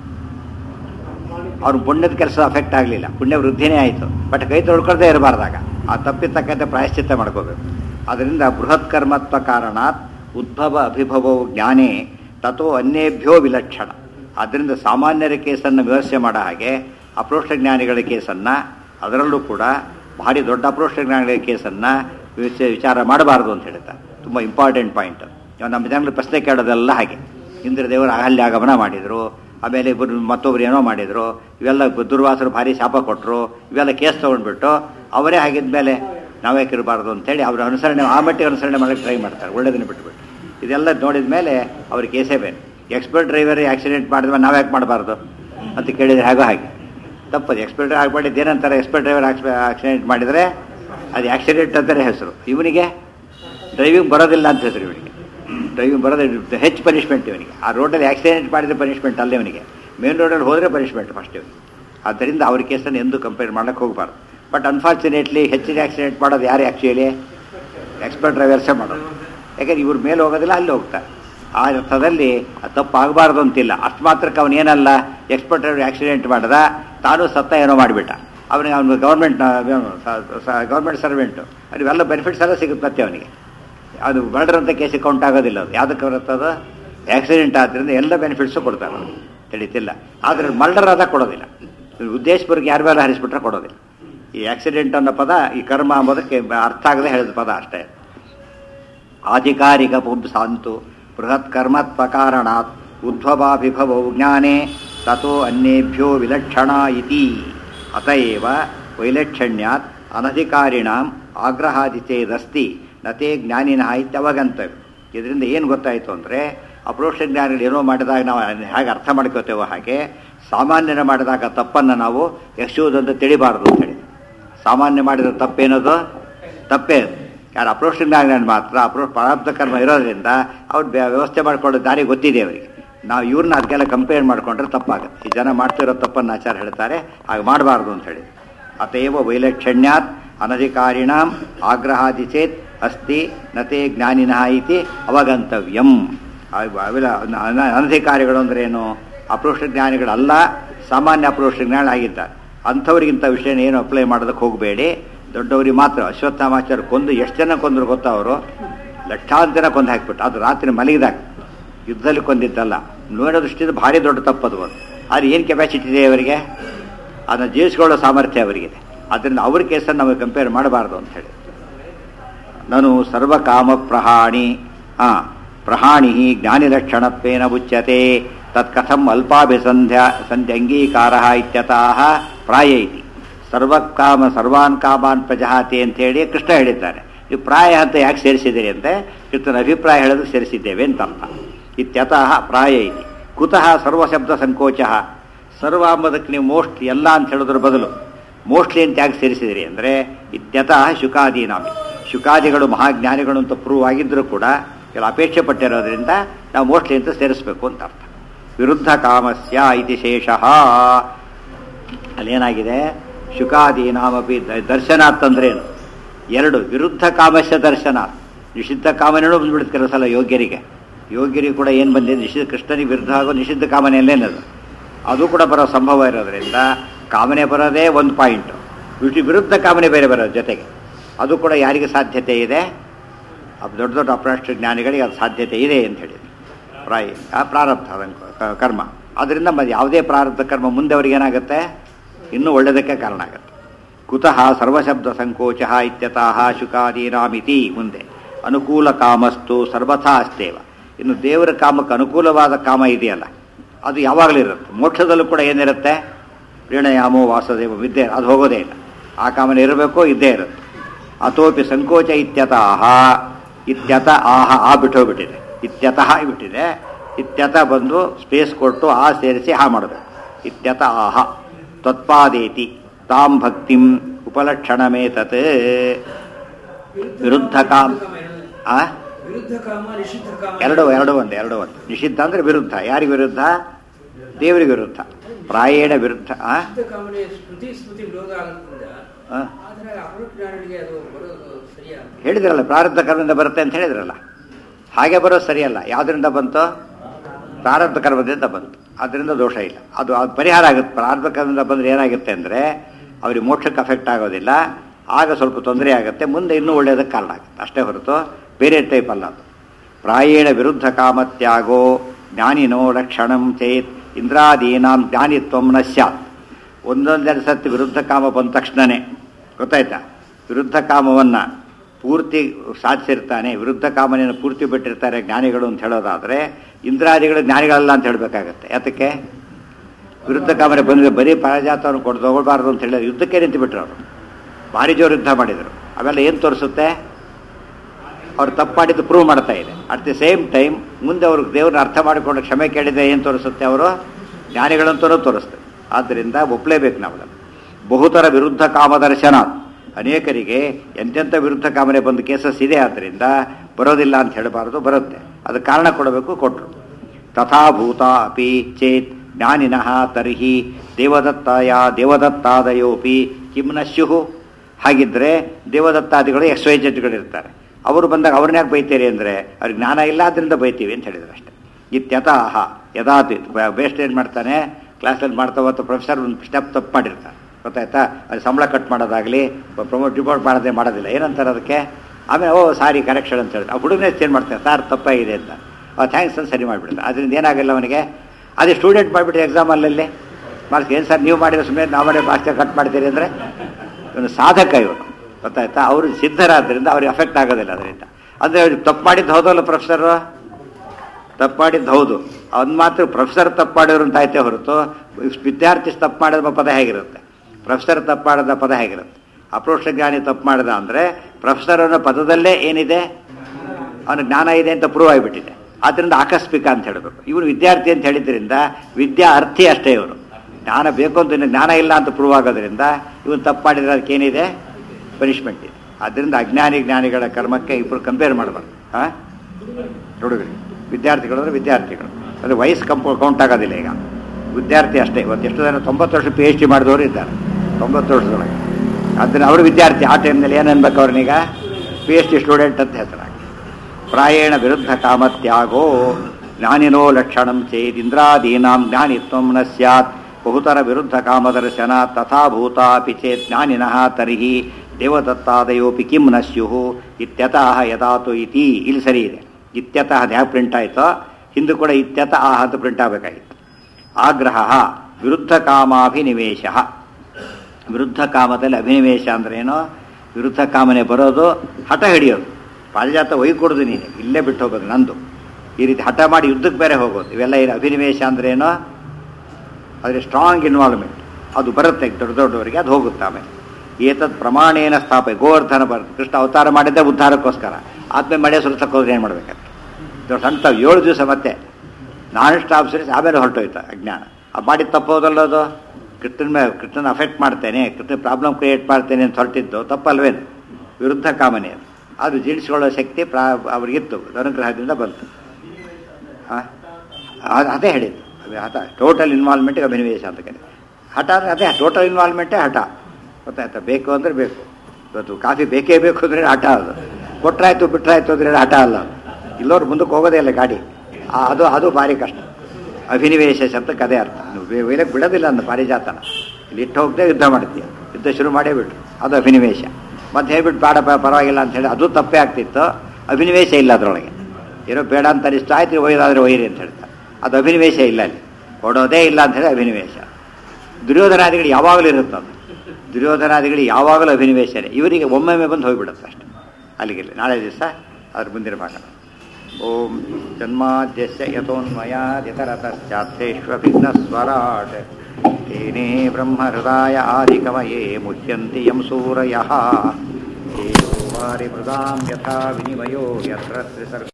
ಅವ್ರ ಪುಣ್ಯದ ಕೆಲಸ ಅಫೆಕ್ಟ್ ಆಗಲಿಲ್ಲ, ಪುಣ್ಯ ವೃದ್ಧಿನೇ ಆಯಿತು. ಬಟ್ ಕೈ ತೊಳ್ಕೊಳ್ದೇ ಇರಬಾರ್ದಾಗ ಆ ತಪ್ಪಿತಕ್ಕಂತೆ ಪ್ರಾಯಶ್ಚಿತ್ತ ಮಾಡ್ಕೋಬೇಕು. ಅದರಿಂದ ಬೃಹತ್ ಕರ್ಮತ್ವ ಕಾರಣಾತ್ ಉದ್ಭವ ಅಭಿಭವವು ಜ್ಞಾನೇ ತಥೋ ಅನ್ಯೇಭ್ಯೋ ವಿಲಕ್ಷಣ. ಆದ್ದರಿಂದ ಸಾಮಾನ್ಯರ ಕೇಸನ್ನು ವ್ಯವಸ್ಥೆ ಮಾಡೋ ಹಾಗೆ ಅಪ್ರೋಷ್ಟ ಜ್ಞಾನಿಗಳ ಕೇಸನ್ನು, ಅದರಲ್ಲೂ ಕೂಡ ಭಾರಿ ದೊಡ್ಡ ಅಪ್ರೋಷ್ಟ ಜ್ಞಾನಿಗಳ ಕೇಸನ್ನು ವಿಚಾರ ಮಾಡಬಾರ್ದು ಅಂತ ಹೇಳ್ತಾರೆ. ತುಂಬ ಇಂಪಾರ್ಟೆಂಟ್ ಪಾಯಿಂಟ್. ನಮ್ಮ ಜನಗಳು ಪ್ರಶ್ನೆ ಕೇಳೋದೆಲ್ಲ ಹಾಗೆ. ಇಂದ್ರದೇವರು ಅಹಲ್ಯಾಗಮನ ಮಾಡಿದರು, ಆಮೇಲೆ ಇಬ್ಬರು ಮತ್ತೊಬ್ರು ಏನೋ ಮಾಡಿದರು, ಇವೆಲ್ಲ ದುರ್ವಾಸರು ಭಾರಿ ಶಾಪ ಕೊಟ್ಟರು, ಇವೆಲ್ಲ ಕೇಸ್ ತೊಗೊಂಡ್ಬಿಟ್ಟು ಅವರೇ ಆಗಿದ್ಮೇಲೆ ನಾವ್ಯಾಕೆ ಇರಬಾರ್ದು ಅಂತೇಳಿ ಅವ್ರ ಅನುಸರಣೆ ಆ ಮಟ್ಟಿಗೆ ಅನುಸರಣೆ ಮಾಡೋಕ್ಕೆ ಟ್ರೈ ಮಾಡ್ತಾರೆ, ಒಳ್ಳೆದನ್ನು ಬಿಟ್ಬಿಟ್ಟು. ಇದೆಲ್ಲ ನೋಡಿದ ಮೇಲೆ ಅವ್ರ ಕೇಸೇ ಬೇರೆ. ಎಕ್ಸ್ಪರ್ಟ್ ಡ್ರೈವರ್ ಆಕ್ಸಿಡೆಂಟ್ ಮಾಡಿದ್ಮೇಲೆ ನಾವ್ಯಾಕೆ ಮಾಡಬಾರ್ದು ಅಂತ ಕೇಳಿದರೆ ಹಾಗೋ ಹಾಗೆ ತಪ್ಪದು. ಎಕ್ಸ್ಪರ್ಟ್ ಆಗಿಬಿಟ್ಟಿದ್ದು ಏನಂತಾರೆ, ಎಕ್ಸ್ಪರ್ಟ್ ಡ್ರೈವರ್ ಆಕ್ಸಿಡೆಂಟ್ ಮಾಡಿದರೆ ಅದು ಆಕ್ಸಿಡೆಂಟ್ ಅಂತಾನೆ ಹೆಸರು. ಇವನಿಗೆ ಡ್ರೈವಿಂಗ್ ಬರೋದಿಲ್ಲ ಅಂತ ಹೆಸರು. ಇವನಿಗೆ ಡ್ರೈವಿಂಗ್ ಬರೋದಿಲ್ಲ, ಹೆಚ್ಚು ಪನಿಷ್ಮೆಂಟ್ ಇವನಿಗೆ. ಆ ರೋಡಲ್ಲಿ ಆಕ್ಸಿಡೆಂಟ್ ಮಾಡಿದರೆ ಪನಿಷ್ಮೆಂಟ್ ಅಲ್ಲೇ ಇವನಿಗೆ, ಮೇನ್ ರೋಡಲ್ಲಿ ಹೋದರೆ ಪನಿಷ್ಮೆಂಟ್ ಫಸ್ಟ್ ಇವನಿಗೆ. ಆದ್ದರಿಂದ ಅವ್ರ ಕೇಸನ್ನು ಎಂದೂ ಕಂಪೇರ್ ಮಾಡೋಕ್ಕೆ ಹೋಗಬಾರ್ದು. ಬಟ್ ಅನ್ಫಾರ್ಚುನೇಟ್ಲಿ ಹೆಚ್ಚಿನ ಆಕ್ಸಿಡೆಂಟ್ ಮಾಡೋದು ಯಾರು ಆ್ಯಕ್ಚುಲಿ? ಎಕ್ಸ್ಪರ್ಟ್ ಡ್ರೈವರ್ಸೇ ಮಾಡೋದು. ಯಾಕಂದ್ರೆ ಇವ್ರ ಮೇಲೆ ಹೋಗೋದಿಲ್ಲ, ಅಲ್ಲಿ ಹೋಗ್ತಾರೆ. ಆ ಅರ್ಥದಲ್ಲಿ ತಪ್ಪು ಆಗಬಾರ್ದು ಅಂತಿಲ್ಲ. ಅಷ್ಟು ಮಾತ್ರಕ್ಕೆ ಅವನೇನಲ್ಲ, ಎಕ್ಸ್ಪರ್ಟ್ ಡ್ರೈವರ್ ಆಕ್ಸಿಡೆಂಟ್ ಮಾಡಿದ, ತಾನು ಸತ್ತ ಏನೋ ಮಾಡಿಬಿಟ್ಟ, ಅವನಿಗೆ ಅವನು ಗೌರ್ಮೆಂಟ್ ಗೌರ್ಮೆಂಟ್ ಸರ್ವೆಂಟು, ಅದು ಇವೆಲ್ಲ ಬೆನಿಫಿಟ್ಸ್ ಎಲ್ಲ ಸಿಗುತ್ತೆ ಮತ್ತೆ ಅವನಿಗೆ. ಅದು ಮರ್ಡರ್ ಅಂತ ಕೇಸಿಗೆ ಕೌಂಟ್ ಆಗೋದಿಲ್ಲ. ಅದು ಯಾವುದಕ್ಕೆ ಬರುತ್ತದು? ಆಕ್ಸಿಡೆಂಟ್ ಆದ್ದರಿಂದ ಎಲ್ಲ ಬೆನಿಫಿಟ್ಸು ಕೊಡ್ತಾರೆ ಅವನಿಗೆ, ತಿಳಿತಿಲ್ಲ. ಆದರೆ ಮರ್ಡರ್ ಆದಾಗ ಕೊಡೋದಿಲ್ಲ. ಉದ್ದೇಶಪೂರ್ವಕ ಯಾರ ಮೇಲೆ ಹರಿಸ್ಬಿಟ್ರೆ ಕೊಡೋದಿಲ್ಲ. ಈ ಆಕ್ಸಿಡೆಂಟ್ ಅನ್ನೋ ಪದ ಈ ಕರ್ಮ ಅಂಬೋದಕ್ಕೆ ಅರ್ಥ ಆಗದೆ ಹೇಳಿದ ಪದ ಅಷ್ಟೇ. ಆಧಿಕಾರಿಕ ಪುಂಸಾಂತು ಬೃಹತ್ ಕರ್ಮತ್ವ ಕಾರಣಾತ್ ಉದ್ಭವಾಭಿಭವೌ ಜ್ಞಾನೇ ತಥೋ ಅನ್ಯೇಭ್ಯೋ ವಿಲಕ್ಷಣ ಇತಿ. ಅತಏವ ವೈಲಕ್ಷಣ್ಯಾತ್ ಅನಧಿಕಾರಿಣಾಂ ಆಗ್ರಹಾದಿಚೇದಸ್ತಿ ನತೇ ಜ್ಞಾನಿನಃ ಇತ್ಯವಗಂತವ್ಯ. ಇದರಿಂದ ಏನು ಗೊತ್ತಾಯಿತು ಅಂದರೆ, ಅಪ್ರೋಕ್ಷ ಜ್ಞಾನಿಗಳು ಏನೋ ಮಾಡಿದಾಗ ನಾವು ಹೇಗೆ ಅರ್ಥ ಮಾಡ್ಕೋತೇವೋ ಹಾಗೆ ಸಾಮಾನ್ಯನ ಮಾಡಿದಾಗ ತಪ್ಪನ್ನು ನಾವು ಎಷ್ಟುವುದಂತ ತಿಳಿಬಾರ್ದು ಅಂತ ಹೇಳಿ. ಸಾಮಾನ್ಯ ಮಾಡಿದ ತಪ್ಪೇನದು ತಪ್ಪೇ. ಯಾರು ಅಪ್ರೋಕ್ಷ ಜ್ಞಾನಿಗಳು ಮಾತ್ರ ಅಪ್ರೋ ಪ್ರಾರಬ್ಧ ಕರ್ಮ ಇರೋದ್ರಿಂದ ಅವ್ರು ವ್ಯವಸ್ಥೆ ಮಾಡ್ಕೊಳ್ಳೋ ದಾರಿ ಗೊತ್ತಿದೆ ಅವರಿಗೆ. ನಾವು ಇವ್ರನ್ನ ಅದಕ್ಕೆಲ್ಲ ಕಂಪೇರ್ ಮಾಡಿಕೊಂಡ್ರೆ ತಪ್ಪಾಗುತ್ತೆ. ಈ ಜನ ಮಾಡ್ತಿರೋ ತಪ್ಪನ್ನು ಆಚಾರ ಹೇಳ್ತಾರೆ, ಹಾಗೆ ಮಾಡಬಾರ್ದು ಅಂತ ಹೇಳಿ. ಅತೇವ ವೈಲಕ್ಷಣ್ಯಾತ್ ಅನಧಿಕಾರಿಣಾಂ ಆಗ್ರಹಾದಿ ಚೇತ್ ಅಸ್ತಿ ನತೇ ಜ್ಞಾನಿನಃ ಇತಿ ಅವಗಂತವ್ಯಂ. ಅವೆಲ್ಲ ಅನಧಿಕಾರಿಗಳು ಅಂದ್ರೆ ಏನು? ಅಪ್ರೋಕ್ಷ ಜ್ಞಾನಿಗಳಲ್ಲ, ಸಾಮಾನ್ಯ ಅಪ್ರೋಕ್ಷ ಜ್ಞಾನ ಆಗಿದ್ದಾರೆ. ಅಂಥವ್ರಿಗಿಂತ ವಿಷಯನ ಏನು ಅಪ್ಲೈ ಮಾಡೋದಕ್ಕೆ ಹೋಗಬೇಡಿ. ದೊಡ್ಡವರಿಗೆ ಮಾತ್ರ. ಅಶ್ವತ್ಥಾಮಾಚಾರ್ಯ ಕೊಂದು ಎಷ್ಟು ಜನ ಕೊಂದರು ಗೊತ್ತಾ? ಅವರು ಲಕ್ಷಾಂತರ ಕೊಂದು ಹಾಕಿಬಿಟ್ಟು, ಅದು ರಾತ್ರಿ ಮಲಗಿದಾಗ ಯುದ್ಧದಲ್ಲಿ ಕೊಂದಿದ್ದಲ್ಲ. ನೋಡೋ ದೃಷ್ಟಿಯಿಂದ ಭಾರಿ ದೊಡ್ಡ ತಪ್ಪದು ಒಂದು. ಆದರೆ ಏನು ಕೆಪಾಸಿಟಿ ಇದೆ ಅವರಿಗೆ? ಅದನ್ನು ಜೀವಿಸ್ಕೊಳ್ಳೋ ಸಾಮರ್ಥ್ಯ ಅವರಿಗಿದೆ. ಆದ್ದರಿಂದ ಅವ್ರ ಕೇಸನ್ನು ನಮಗೆ ಕಂಪೇರ್ ಮಾಡಬಾರ್ದು ಅಂತ ಹೇಳಿ. ನಾನು ಸರ್ವಕಾಮ ಪ್ರಹಾಣಿ ಹಾಂ ಪ್ರಹಾಣಿ ಜ್ಞಾನಿಲಕ್ಷಣತ್ವೇನ ಉಚ್ಯತೆ ತತ್ಕಥಂ ಅಲ್ಪಾಭಿಸಂಧ್ಯ ಸಂಧ್ಯಂಗೀಕಾರ ಇತ್ಯತಃ ಪ್ರಾಯ ಇತಿ. ಸರ್ವಕಾಮ ಸರ್ವಾನ್ ಕಾಮಾನ್ ಪ್ರಜಹಾತಿ ಅಂತೇಳಿ ಕೃಷ್ಣ ಹೇಳಿದ್ದಾರೆ. ಈ ಪ್ರಾಯ ಅಂತ ಯಾಕೆ ಸೇರಿಸಿದ್ದೀರಿ ಅಂದರೆ, ಕೃಷ್ಣನ ಅಭಿಪ್ರಾಯ ಹೇಳೋದು ಸೇರಿಸಿದ್ದೇವೆ ಅಂತ ಅರ್ಥ. ಇತ್ಯತಃ ಪ್ರಾಯ ಇತಿ. ಕುತಃ ಸರ್ವಶಬ್ದ ಸಂಕೋಚ. ಸರ್ವ ಅಂಬದಕ್ಕೆ ನೀವು ಮೋಸ್ಟ್ ಎಲ್ಲ ಅಂತ ಹೇಳೋದ್ರ ಬದಲು ಮೋಸ್ಟ್ಲಿ ಅಂತ ಯಾಕೆ ಸೇರಿಸಿದಿರಿ ಅಂದರೆ, ಇತ್ಯತಃ ಶುಕಾದೀನಾಮಿ. ಶುಕಾದಿಗಳು ಮಹಾಜ್ಞಾನಿಗಳು ಅಂತ ಪ್ರೂವ್ ಆಗಿದ್ದರೂ ಕೂಡ ಕೆಲವು ಅಪೇಕ್ಷೆ ಪಟ್ಟಿರೋದ್ರಿಂದ ನಾವು ಮೋಸ್ಟ್ಲಿ ಅಂತ ಸೇರಿಸಬೇಕು ಅಂತ ಅರ್ಥ. ವಿರುದ್ಧ ಕಾಮಸ್ಯ ಇತಿ ಶೇಷಃ. ಅಲ್ಲೇನಾಗಿದೆ? ಶುಕಾದೀನಾಮಪಿ ದರ್ಶನಾತ್ ಅಂದ್ರೇನು? ಎರಡು. ವಿರುದ್ಧ ಕಾಮಸ್ಯ ದರ್ಶನಾತ್. ನಿಷಿದ್ಧ ಕಾಮನೇನೂ ಬಂದ್ಬಿಡುತ್ತೆ ಕೆಲವು ಸಲ ಯೋಗ್ಯರಿಗೆ. ಯೋಗ್ಯರಿಗೆ ಕೂಡ ಏನು ಬಂದಿದೆ? ನಿಷಿದ್ಧ ಕೃಷ್ಣನಿಗೆ ವಿರುದ್ಧ ಆಗೋ ನಿಷಿದ್ಧ ಕಾಮನೆಯಲ್ಲೇನದು? ಅದು ಕೂಡ ಬರೋ ಸಂಭವ ಇರೋದ್ರಿಂದ ಕಾಮನೆ ಬರೋದೇ ಒಂದು ಪಾಯಿಂಟು, ವಿಟಿ ವಿರುದ್ಧ ಕಾಮನೆ ಬೇರೆ ಬರೋದು ಜೊತೆಗೆ. ಅದು ಕೂಡ ಯಾರಿಗೆ ಸಾಧ್ಯತೆ ಇದೆ? ದೊಡ್ಡ ದೊಡ್ಡ ಅಪ್ರಾಷ್ಟ್ರ ಜ್ಞಾನಿಗಳಿಗೆ ಅದು ಸಾಧ್ಯತೆ ಇದೆ ಅಂತ ಹೇಳಿದ್ರು. ಪ್ರಾಯ ಆ ಪ್ರಾರಬ್ಧ ಅದನ್ನು ಕರ್ಮ. ಅದರಿಂದ ಮ ಯಾವುದೇ ಪ್ರಾರಬ್ಧ ಕರ್ಮ ಮುಂದೆ ಅವ್ರಿಗೆ ಏನಾಗುತ್ತೆ, ಇನ್ನೂ ಒಳ್ಳೆಯದಕ್ಕೆ ಕಾರಣ ಆಗುತ್ತೆ. ಕುತಃ ಸರ್ವಶಬ್ದ ಸಂಕೋಚ ಇತ್ಯತಃ ಶುಕಾದೀನಾಮಿತಿ. ಮುಂದೆ ಅನುಕೂಲ ಕಾಮಸ್ತು ಸರ್ವಥಾ ಅಸ್ತೇವ. ಇನ್ನು ದೇವರ ಕಾಮಕ್ಕೆ ಅನುಕೂಲವಾದ ಕಾಮ ಇದೆಯಲ್ಲ, ಅದು ಯಾವಾಗಲೂ ಇರುತ್ತೆ. ಮೋಕ್ಷದಲ್ಲೂ ಕೂಡ ಏನಿರುತ್ತೆ? ಪ್ರೀಣಯಾಮೋ ವಾಸದೇವ ವಿದ್ಯೆ, ಅದು ಹೋಗೋದೇ ಇಲ್ಲ. ಆ ಕಾಮನೆ ಇರಬೇಕೋ ಇದ್ದೇ ಇರುತ್ತೆ. ಅಥೋಪಿ ಸಂಕೋಚ ಇತ್ಯತಃ, ಇತ್ಯತ ಆಹ ಆ ಬಿಟ್ಟೋಗ್ಬಿಟ್ಟಿದೆ, ಇತ್ಯತಃ ಬಿಟ್ಟಿದೆ. ಇತ್ಯತ ಬಂದು ಸ್ಪೇಸ್ ಕೊಟ್ಟು ಆ ಸೇರಿಸಿ ಹಾ ಮಾಡಬೇಕು. ಇತ್ಯತ ಆಹ ತ್ವತ್ಪಾದೇತಿ ತಾಂ ಭಕ್ತಿಂ ಉಪಲಕ್ಷಣಮೇತತ್ ವಿರುದ್ಧ ಕಾಮ. ಆ ಎರಡು ಎರಡು ಒಂದು ಎರಡು ಒಂದು ನಿಷಿದ್ಧ ಅಂದ್ರೆ ವಿರುದ್ಧ. ಯಾರಿಗೆ ವಿರುದ್ಧ? ದೇವರಿಗೆ ವಿರುದ್ಧ. ಪ್ರಾಯೇಣ ವಿರುದ್ಧ. ಹೇಳಿದ್ರಲ್ಲ ಪ್ರಾರಬ್ಧ ಕರ್ಮದಿಂದ ಬರುತ್ತೆ ಅಂತ ಹೇಳಿದ್ರಲ್ಲ, ಹಾಗೆ ಬರೋದು ಸರಿಯಲ್ಲ. ಯಾವುದರಿಂದ ಬಂತು? ಪ್ರಾರಬ್ಧ ಕರ್ಮದಿಂದ ಬಂತು. ಅದರಿಂದ ದೋಷ ಇಲ್ಲ. ಅದು ಅದು ಪರಿಹಾರ ಆಗುತ್ತೆ. ಪ್ರಾರಬ್ಧ ಕರ್ಮದಿಂದ ಬಂದರೆ ಏನಾಗುತ್ತೆ ಅಂದರೆ ಅವ್ರಿಗೆ ಮೋಕ್ಷಕ್ಕೆ ಅಫೆಕ್ಟ್ ಆಗೋದಿಲ್ಲ. ಆಗ ಸ್ವಲ್ಪ ತೊಂದರೆ ಆಗುತ್ತೆ, ಮುಂದೆ ಇನ್ನೂ ಒಳ್ಳೆಯದಕ್ಕೆ ಕಾರಣ ಆಗುತ್ತೆ ಅಷ್ಟೇ ಹೊರತು ಬೇರೆ ಟೈಪ್ ಅಲ್ಲ ಅದು. ಪ್ರಾಯೇಣ ವಿರುದ್ಧ ಕಾಮತ್ಯಾಗೋ ಜ್ಞಾನಿನೋ ಲಕ್ಷಣಂ ಚೇತ್ ಇಂದ್ರಾದೀನಾಂ ಜ್ಞಾನಿತ್ವಂ ನ ಸ್ಯಾತ್. ಒಂದೊಂದೆರಡು ಸತಿ ವಿರುದ್ಧ ಕಾಮ ಬಂದ ತಕ್ಷಣನೇ ಗೊತ್ತಾಯ್ತಾ, ವಿರುದ್ಧ ಕಾಮವನ್ನು ಪೂರ್ತಿ ಸಾಧಿಸಿರ್ತಾನೆ, ವಿರುದ್ಧ ಕಾಮನೆಯನ್ನು ಪೂರ್ತಿ ಬಿಟ್ಟಿರ್ತಾರೆ ಜ್ಞಾನಿಗಳು ಅಂತ ಹೇಳೋದಾದರೆ, ಇಂದ್ರಾದಿಗಳು ಜ್ಞಾನಿಗಳಲ್ಲ ಅಂತ ಹೇಳಬೇಕಾಗತ್ತೆ. ಯಾತಕ್ಕೆ? ವಿರುದ್ಧ ಕಾಮನೆ ಬಂದರೆ ಬರೀ ಪರಾಜಾತವನ್ನು ಕೊಟ್ಟು ತಗೊಳ್ಬಾರ್ದು ಅಂತ ಹೇಳಿದ್ರೆ ಯುದ್ಧಕ್ಕೆ ನಿಂತು ಬಿಟ್ಟರು. ಅವರು ಭಾರಿ ಜೋರು ಯುದ್ಧ ಮಾಡಿದರು. ಅವೆಲ್ಲ ಏನು ತೋರಿಸುತ್ತೆ? ಅವ್ರು ತಪ್ಪು ಮಾಡಿದ್ದು ಪ್ರೂವ್ ಮಾಡ್ತಾ ಇದೆ. ಅಟ್ ದಿ ಸೇಮ್ ಟೈಮ್ ಮುಂದೆ ಅವ್ರಿಗೆ ದೇವ್ರನ್ನ ಅರ್ಥ ಮಾಡಿಕೊಂಡು ಕ್ಷಮೆ ಕೇಳಿದರೆ ಏನು ತೋರಿಸುತ್ತೆ? ಅವರು ಜ್ಞಾನಿಗಳಂತೂ ತೋರಿಸ್ತದೆ. ಆದ್ದರಿಂದ ಒಪ್ಪಲೇಬೇಕು ನಾವು. ಬಹುತರ ವಿರುದ್ಧ ಕಾಮದರ್ಶನ, ಅನೇಕರಿಗೆ ಎಂತೆಂಥ ವಿರುದ್ಧ ಕಾಮನೆ ಬಂದು ಕೇಸಸ್ ಇದೆ. ಆದ್ದರಿಂದ ಬರೋದಿಲ್ಲ ಅಂತ ಹೇಳಬಾರ್ದು, ಬರುತ್ತೆ. ಅದಕ್ಕೆ ಕಾರಣ ಕೊಡಬೇಕು, ಕೊಟ್ಟರು. ತಥಾಭೂತ ಅಪಿ ಚೇತ್ ಜ್ಞಾನಿನಃ ತರ್ಹಿ ದೇವದತ್ತಾಯ ದೇವದತ್ತಾದಯೋಪಿ ಕಿಂ ನ ಸ್ಯುಹು. ಹಾಗಿದ್ರೆ ದೇವದತ್ತಾದಿಗಳು ಎಕ್ಸ್ವೈಜೆಡ್ಗಳಿರ್ತಾರೆ. ಅವರು ಬಂದಾಗ ಅವ್ರನ್ನ ಯಾಕೆ ಬೈತೀರಿ ಅಂದರೆ ಅವ್ರಿಗೆ ಜ್ಞಾನ ಇಲ್ಲ, ಅದರಿಂದ ಬೈತೀವಿ ಅಂತ ಹೇಳಿದ್ರು ಅಷ್ಟೇ. ಇತ್ಯತಃ ಯದಾತಿ ಬೇಸ್ಟ್ ಏನು ಮಾಡ್ತಾನೆ, ಕ್ಲಾಸಲ್ಲಿ ಮಾಡ್ತಾ ಹೋಗ್ತಾ ಪ್ರೊಫೆಸರ್ ಒಂದು ಸ್ಟೆಪ್ ತಪ್ಪು ಮಾಡಿರ್ತಾರೆ, ಗೊತ್ತಾಯ್ತಾ? ಅದು ಸಂಬಳ ಕಟ್ ಮಾಡೋದಾಗಲಿ ಪ್ರಮೋಟ್ ರಿಪೋರ್ಟ್ ಮಾಡೋದೇ ಮಾಡೋದಿಲ್ಲ. ಏನಂತಾರೆ ಅದಕ್ಕೆ? ಆಮೇಲೆ ಓ ಸಾರಿ ಕರೆಕ್ಷನ್ ಅಂತ ಹೇಳಿದ್ರೆ ಆ ಹುಡುಗನೇ ಚೇಂಜ್ ಮಾಡ್ತಾರೆ, ಸಾರ್ ತಪ್ಪಾಗಿದೆ ಅಂತ. ಥ್ಯಾಂಕ್ಸ್ ಅಂತ ಸರಿ ಮಾಡಿಬಿಡ್ತಾರೆ. ಅದರಿಂದ ಏನಾಗಿಲ್ಲ ಅವನಿಗೆ. ಅದೇ ಸ್ಟೂಡೆಂಟ್ ಮಾಡಿಬಿಟ್ರೆ ಎಕ್ಸಾಮಲ್ಲಿ ಮಾರ್ಕ್ಸ್ ಏನು ಸರ್ ನೀವು ಮಾಡಿದ್ರೆ ಸುಮ್ಮನೆ ನಾವು ಮಾಡಿ ಮಾರ್ಕ್ಸ್ ಕಟ್ ಮಾಡ್ತೀರಿ ಅಂದರೆ ಇವನು ಸಾಧಕ, ಇವನು ಗೊತ್ತಾಯ್ತಾ? ಅವರು ಸಿದ್ಧರಾದ್ದರಿಂದ ಅವ್ರಿಗೆ ಅಫೆಕ್ಟ್ ಆಗೋದಿಲ್ಲ ಅದರಿಂದ. ಅಂದರೆ ತಪ್ಪು ಮಾಡಿದ್ದು ಹೌದಲ್ಲ ಪ್ರೊಫೆಸರು, ತಪ್ಪು ಮಾಡಿದ್ದು ಹೌದು, ಅವ್ನು ಮಾತ್ರ ಪ್ರೊಫೆಸರ್ ತಪ್ಪು ಮಾಡಿದ್ರು ಅಂತ ಆಯ್ತೇ ಹೊರತು ವಿದ್ಯಾರ್ಥಿ ತಪ್ಪು ಮಾಡಿದ ಪದ ಹೇಗಿರುತ್ತೆ, ಪ್ರೊಫೆಸರ್ ತಪ್ಪು ಮಾಡಿದ ಪದ ಹೇಗಿರುತ್ತೆ? ಅಪ್ರೋಕ್ಷ ಜ್ಞಾನಿ ತಪ್ಪು ಮಾಡಿದ ಅಂದರೆ ಪ್ರೊಫೆಸರ್ ಅನ್ನೋ ಪದದಲ್ಲೇ ಏನಿದೆ, ಅವನು ಜ್ಞಾನ ಇದೆ ಅಂತ ಪ್ರೂವ್ ಆಗಿಬಿಟ್ಟಿದೆ. ಆದ್ದರಿಂದ ಆಕಸ್ಮಿಕ ಅಂತ ಹೇಳಬೇಕು. ಇವನು ವಿದ್ಯಾರ್ಥಿ ಅಂತ ಹೇಳಿದ್ರಿಂದ ವಿದ್ಯಾ ಅರ್ಥಿ ಅಷ್ಟೇ. ಇವರು ಜ್ಞಾನ ಬೇಕು ಅಂತ ಇನ್ನು ಜ್ಞಾನ ಇಲ್ಲ ಅಂತ ಪ್ರೂವ್ ಆಗೋದ್ರಿಂದ ಇವನು ತಪ್ಪು ಮಾಡಿದ್ರೆ ಅದಕ್ಕೇನಿದೆ, ಪನಿಷ್ಮೆಂಟ್ ಇದೆ. ಆದ್ದರಿಂದ ಅಜ್ಞಾನಿ ಜ್ಞಾನಿಗಳ ಕರ್ಮಕ್ಕೆ ಇಬ್ಬರು ಕಂಪೇರ್ ಮಾಡಬಾರ್ದು. ಹಾಂ, ಹುಡುಗರಿಗೆ ವಿದ್ಯಾರ್ಥಿಗಳು ಅಂದರೆ ವಿದ್ಯಾರ್ಥಿಗಳು, ಅಂದರೆ ವಯಸ್ಸು ಕಂಪೌ ಕೌಂಟ್ ಆಗೋದಿಲ್ಲ. ಈಗ ವಿದ್ಯಾರ್ಥಿ ಅಷ್ಟೇ. ಇವತ್ತು ಎಷ್ಟು ಜನ ತೊಂಬತ್ತು ವರ್ಷ ಪಿ ಎಚ್ ಡಿ ಮಾಡಿದವರು ಇದ್ದಾರೆ, ತೊಂಬತ್ತು ವರ್ಷದೊಳಗೆ. ಅದನ್ನು ಅವರು ವಿದ್ಯಾರ್ಥಿ. ಆ ಟೈಮ್ನಲ್ಲಿ ಏನು ಅನ್ಬೇಕು ಅವ್ರನ್ನೀಗ? ಪಿ ಎಚ್ ಡಿ ಸ್ಟೂಡೆಂಟ್ ಅಂತ ಹೇಳ್ತಾರೆ. ಪ್ರಾಯೇಣ ವಿರುದ್ಧ ಕಾಮತ್ಯಾಗೋ ಜ್ಞಾನಿನೋ ಲಕ್ಷಣಂ ಚೇದ್ ಇಂದ್ರಾದೀನಾಂ ಜ್ಞಾನಿತ್ವಂ ನ ಸ್ಯಾತ್ ಬಹುತರ ವಿರುದ್ಧ ಕಾಮದರ್ಶನ ತಥಾಭೂತ ಅಪಿ ಚೇತ್ ಜ್ಞಾನಿನಃ ತರ್ಹಿ ದೇವದತ್ತಾದಯೋಪಿ ಕಿಂ ನ ಸ್ಯುಹು ಇತ್ಯತಃ ಯದಾತು ಇತಿ. ಇಲ್ಲಿ ಸರಿ ಇದೆ. ಇತ್ಯತಃ ಅದು ಹ್ಯಾಗೆ ಪ್ರಿಂಟ್ ಆಯಿತೋ ಹಿಂದೂ ಕೂಡ ಇತ್ಯತ ಆಹ ಅಂತ ಪ್ರಿಂಟ್ ಆಗಬೇಕಾಗಿತ್ತು. ಆಗ್ರಹ ವಿರುದ್ಧ ಕಾಮಾಭಿನಿವೇಶ. ವಿರುದ್ಧ ಕಾಮದಲ್ಲಿ ಅಭಿನಿವೇಶ ಅಂದ್ರೇನು? ವಿರುದ್ಧ ಕಾಮನೆ ಬರೋದು, ಹಠ ಹಿಡಿಯೋದು. ಪಾರಿಜಾತ ಒಯ್ದು ಕೊಡೋದು, ನೀನು ಇಲ್ಲೇ ಬಿಟ್ಟು ಹೋಗೋದು ನಂದು, ಈ ರೀತಿ ಹಠ ಮಾಡಿ ಯುದ್ಧಕ್ಕೆ ಬೇರೆ ಹೋಗೋದು. ಇವೆಲ್ಲ ಏನು ಅಭಿನಿವೇಶ ಅಂದ್ರೇನು? ಆದರೆ ಸ್ಟ್ರಾಂಗ್ ಇನ್ವಾಲ್ವ್ಮೆಂಟ್ ಅದು ಬರುತ್ತೆ ದೊಡ್ಡ ದೊಡ್ಡವರಿಗೆ, ಅದು ಹೋಗುತ್ತೆ. ಆಮೇಲೆ ಏತದ್ ಪ್ರಮಾಣೇನ ಸ್ಥಾಪನೆ. ಗೋವರ್ಧನ ಬರುತ್ತೆ, ಕೃಷ್ಣ ಅವತಾರ ಮಾಡಿದ್ದೆ ಉದ್ಧಾರಕ್ಕೋಸ್ಕರ. ಆದ್ಮೇಲೆ ಮಳೆ ಸುರಿಸೋಕೋದ್ರೆ ಏನು ಮಾಡ್ಬೇಕಂತ ದೊಡ್ಡ ಸಣ್ಣ ಏಳು ದಿವಸ ಮತ್ತೆ ನಾನ್ ಸ್ಟಾಪ್ ಸರಿಸಿ ಆಮೇಲೆ ಹೊರಟೋಯ್ತು ಅಜ್ಞಾನ. ಅದು ಮಾಡಿದ್ದು ತಪ್ಪೋದಲ್ಲದು. ಕೃಷ್ಣನ ಮೇಲೆ ಕೃಷ್ಣನ ಅಫೆಕ್ಟ್ ಮಾಡ್ತೇನೆ, ಕೃಷ್ಣ ಪ್ರಾಬ್ಲಮ್ ಕ್ರಿಯೇಟ್ ಮಾಡ್ತೇನೆ ಅಂತ ಹೊರಟಿದ್ದು ತಪ್ಪಲ್ವೇನು? ವಿರುದ್ಧ ಕಾಮನೆ ಅದು. ಅದು ಜೀರ್ಣಿಸ್ಕೊಳ್ಳೋ ಶಕ್ತಿ ಪ್ರಾ ಅವ್ರಿಗಿತ್ತು, ಅನುಗ್ರಹದಿಂದ ಬಂತು. ಹಾಂ, ಅದೇ ಹೇಳಿದ್ದು. ಅದೇ ಹಠ, ಟೋಟಲ್ ಇನ್ವಾಲ್ವ್ಮೆಂಟಿಗೆ ಅಭಿನಿವೇಶ ಅಂತ ಕರೀತಾರೆ. ಹಠ ಅಂದರೆ ಅದೇ ಟೋಟಲ್ ಇನ್ವಾಲ್ವ್ಮೆಂಟೇ ಹಠ, ಗೊತ್ತಾಯ್ತಾ? ಬೇಕು ಅಂದರೆ ಬೇಕು. ಇವತ್ತು ಕಾಫಿ ಬೇಕೇ ಬೇಕು ಅಂದರೆ ಹಠ. ಅದು ಕೊಟ್ಟರಾಯ್ತು ಬಿಟ್ಟರಾಯ್ತು ಅಂದರೆ ಹಠ ಅಲ್ಲ. ಇಲ್ಲೋರು ಮುಂದಕ್ಕೆ ಹೋಗೋದೇ ಇಲ್ಲ ಗಾಡಿ. ಅದು ಅದು ಭಾರಿ ಕಷ್ಟ. ಅಭಿನಿವೇಶ ಶಬ್ದಕ್ಕೆ ಅದೇ ಅರ್ಥ ನೀವು ವೇಲಕ್ಕೆ ಬಿಡೋದಿಲ್ಲ ಅಂದ ಪಾರಿಜಾತನ ಇಲ್ಲಿ ಇಟ್ಟು ಹೋಗದೆ ಯುದ್ಧ ಮಾಡ್ತೀಯ ಯುದ್ಧ ಶುರು ಮಾಡೇ ಬಿಟ್ಟು ಅದು ಅಭಿನಿವೇಶ ಮತ್ತೆ ಹೇಳ್ಬಿಟ್ಟು ಬೇಡ ಪರವಾಗಿಲ್ಲ ಅಂತ ಹೇಳಿ ಅದು ತಪ್ಪೇ ಆಗ್ತಿತ್ತು ಅಭಿನಿವೇಶ ಇಲ್ಲ ಅದರೊಳಗೆ ಏನೋ ಬೇಡ ಅಂತ ಇಷ್ಟ ಆಯ್ತು ಒಯ್ದಾದ್ರೆ ಒಯ್ಯಿರಿ ಅಂತ ಹೇಳ್ತಾರೆ ಅದು ಅಭಿನಿವೇಶ ಇಲ್ಲ ಅಲ್ಲಿ ಕೊಡೋದೇ ಇಲ್ಲ ಅಂತ ಹೇಳಿ ಅಭಿನಿವೇಶ ದುರ್ಯೋಧನಾದಿಗಳು ಯಾವಾಗಲೂ ಇರುತ್ತೆ ಅದು ದುರ್ಯೋಧನಾದಿಗಳು ಯಾವಾಗಲೂ ಅಭಿನಿವೇಶನೇ ಇವರಿಗೆ ಒಮ್ಮೊಮ್ಮೆ ಬಂದು ಹೋಗಿಬಿಡುತ್ತೆ ಅಷ್ಟೆ ಅಲ್ಲಿಗಿಲ್ಲ ನಾಳೆ ದಿವಸ ಅದ್ರ ಮುಂದಿನ ಭಾಗ ಓಂ ಜನ್ಮಾದ್ಯಸ್ಯ ಯತೋನ್ಮಯಾದಿತರತಶ್ಚಾರ್ಥೇಷ್ವಭಿಘ್ನಸ್ವರಾಟ್ ತೇನೇ ಬ್ರಹ್ಮಹೃದಾಯ ಆದಿಕಮಯೇ ಮುಹ್ಯಂತಿ ಯಂ ಸೂರಯಃ ತೇಜೋ ವಾರಿ ಮೃದಾಂ ಯಥಾ ವಿನಿಮಯೋ ಯತ್ರ ತ್ರಿಸರ್ಗ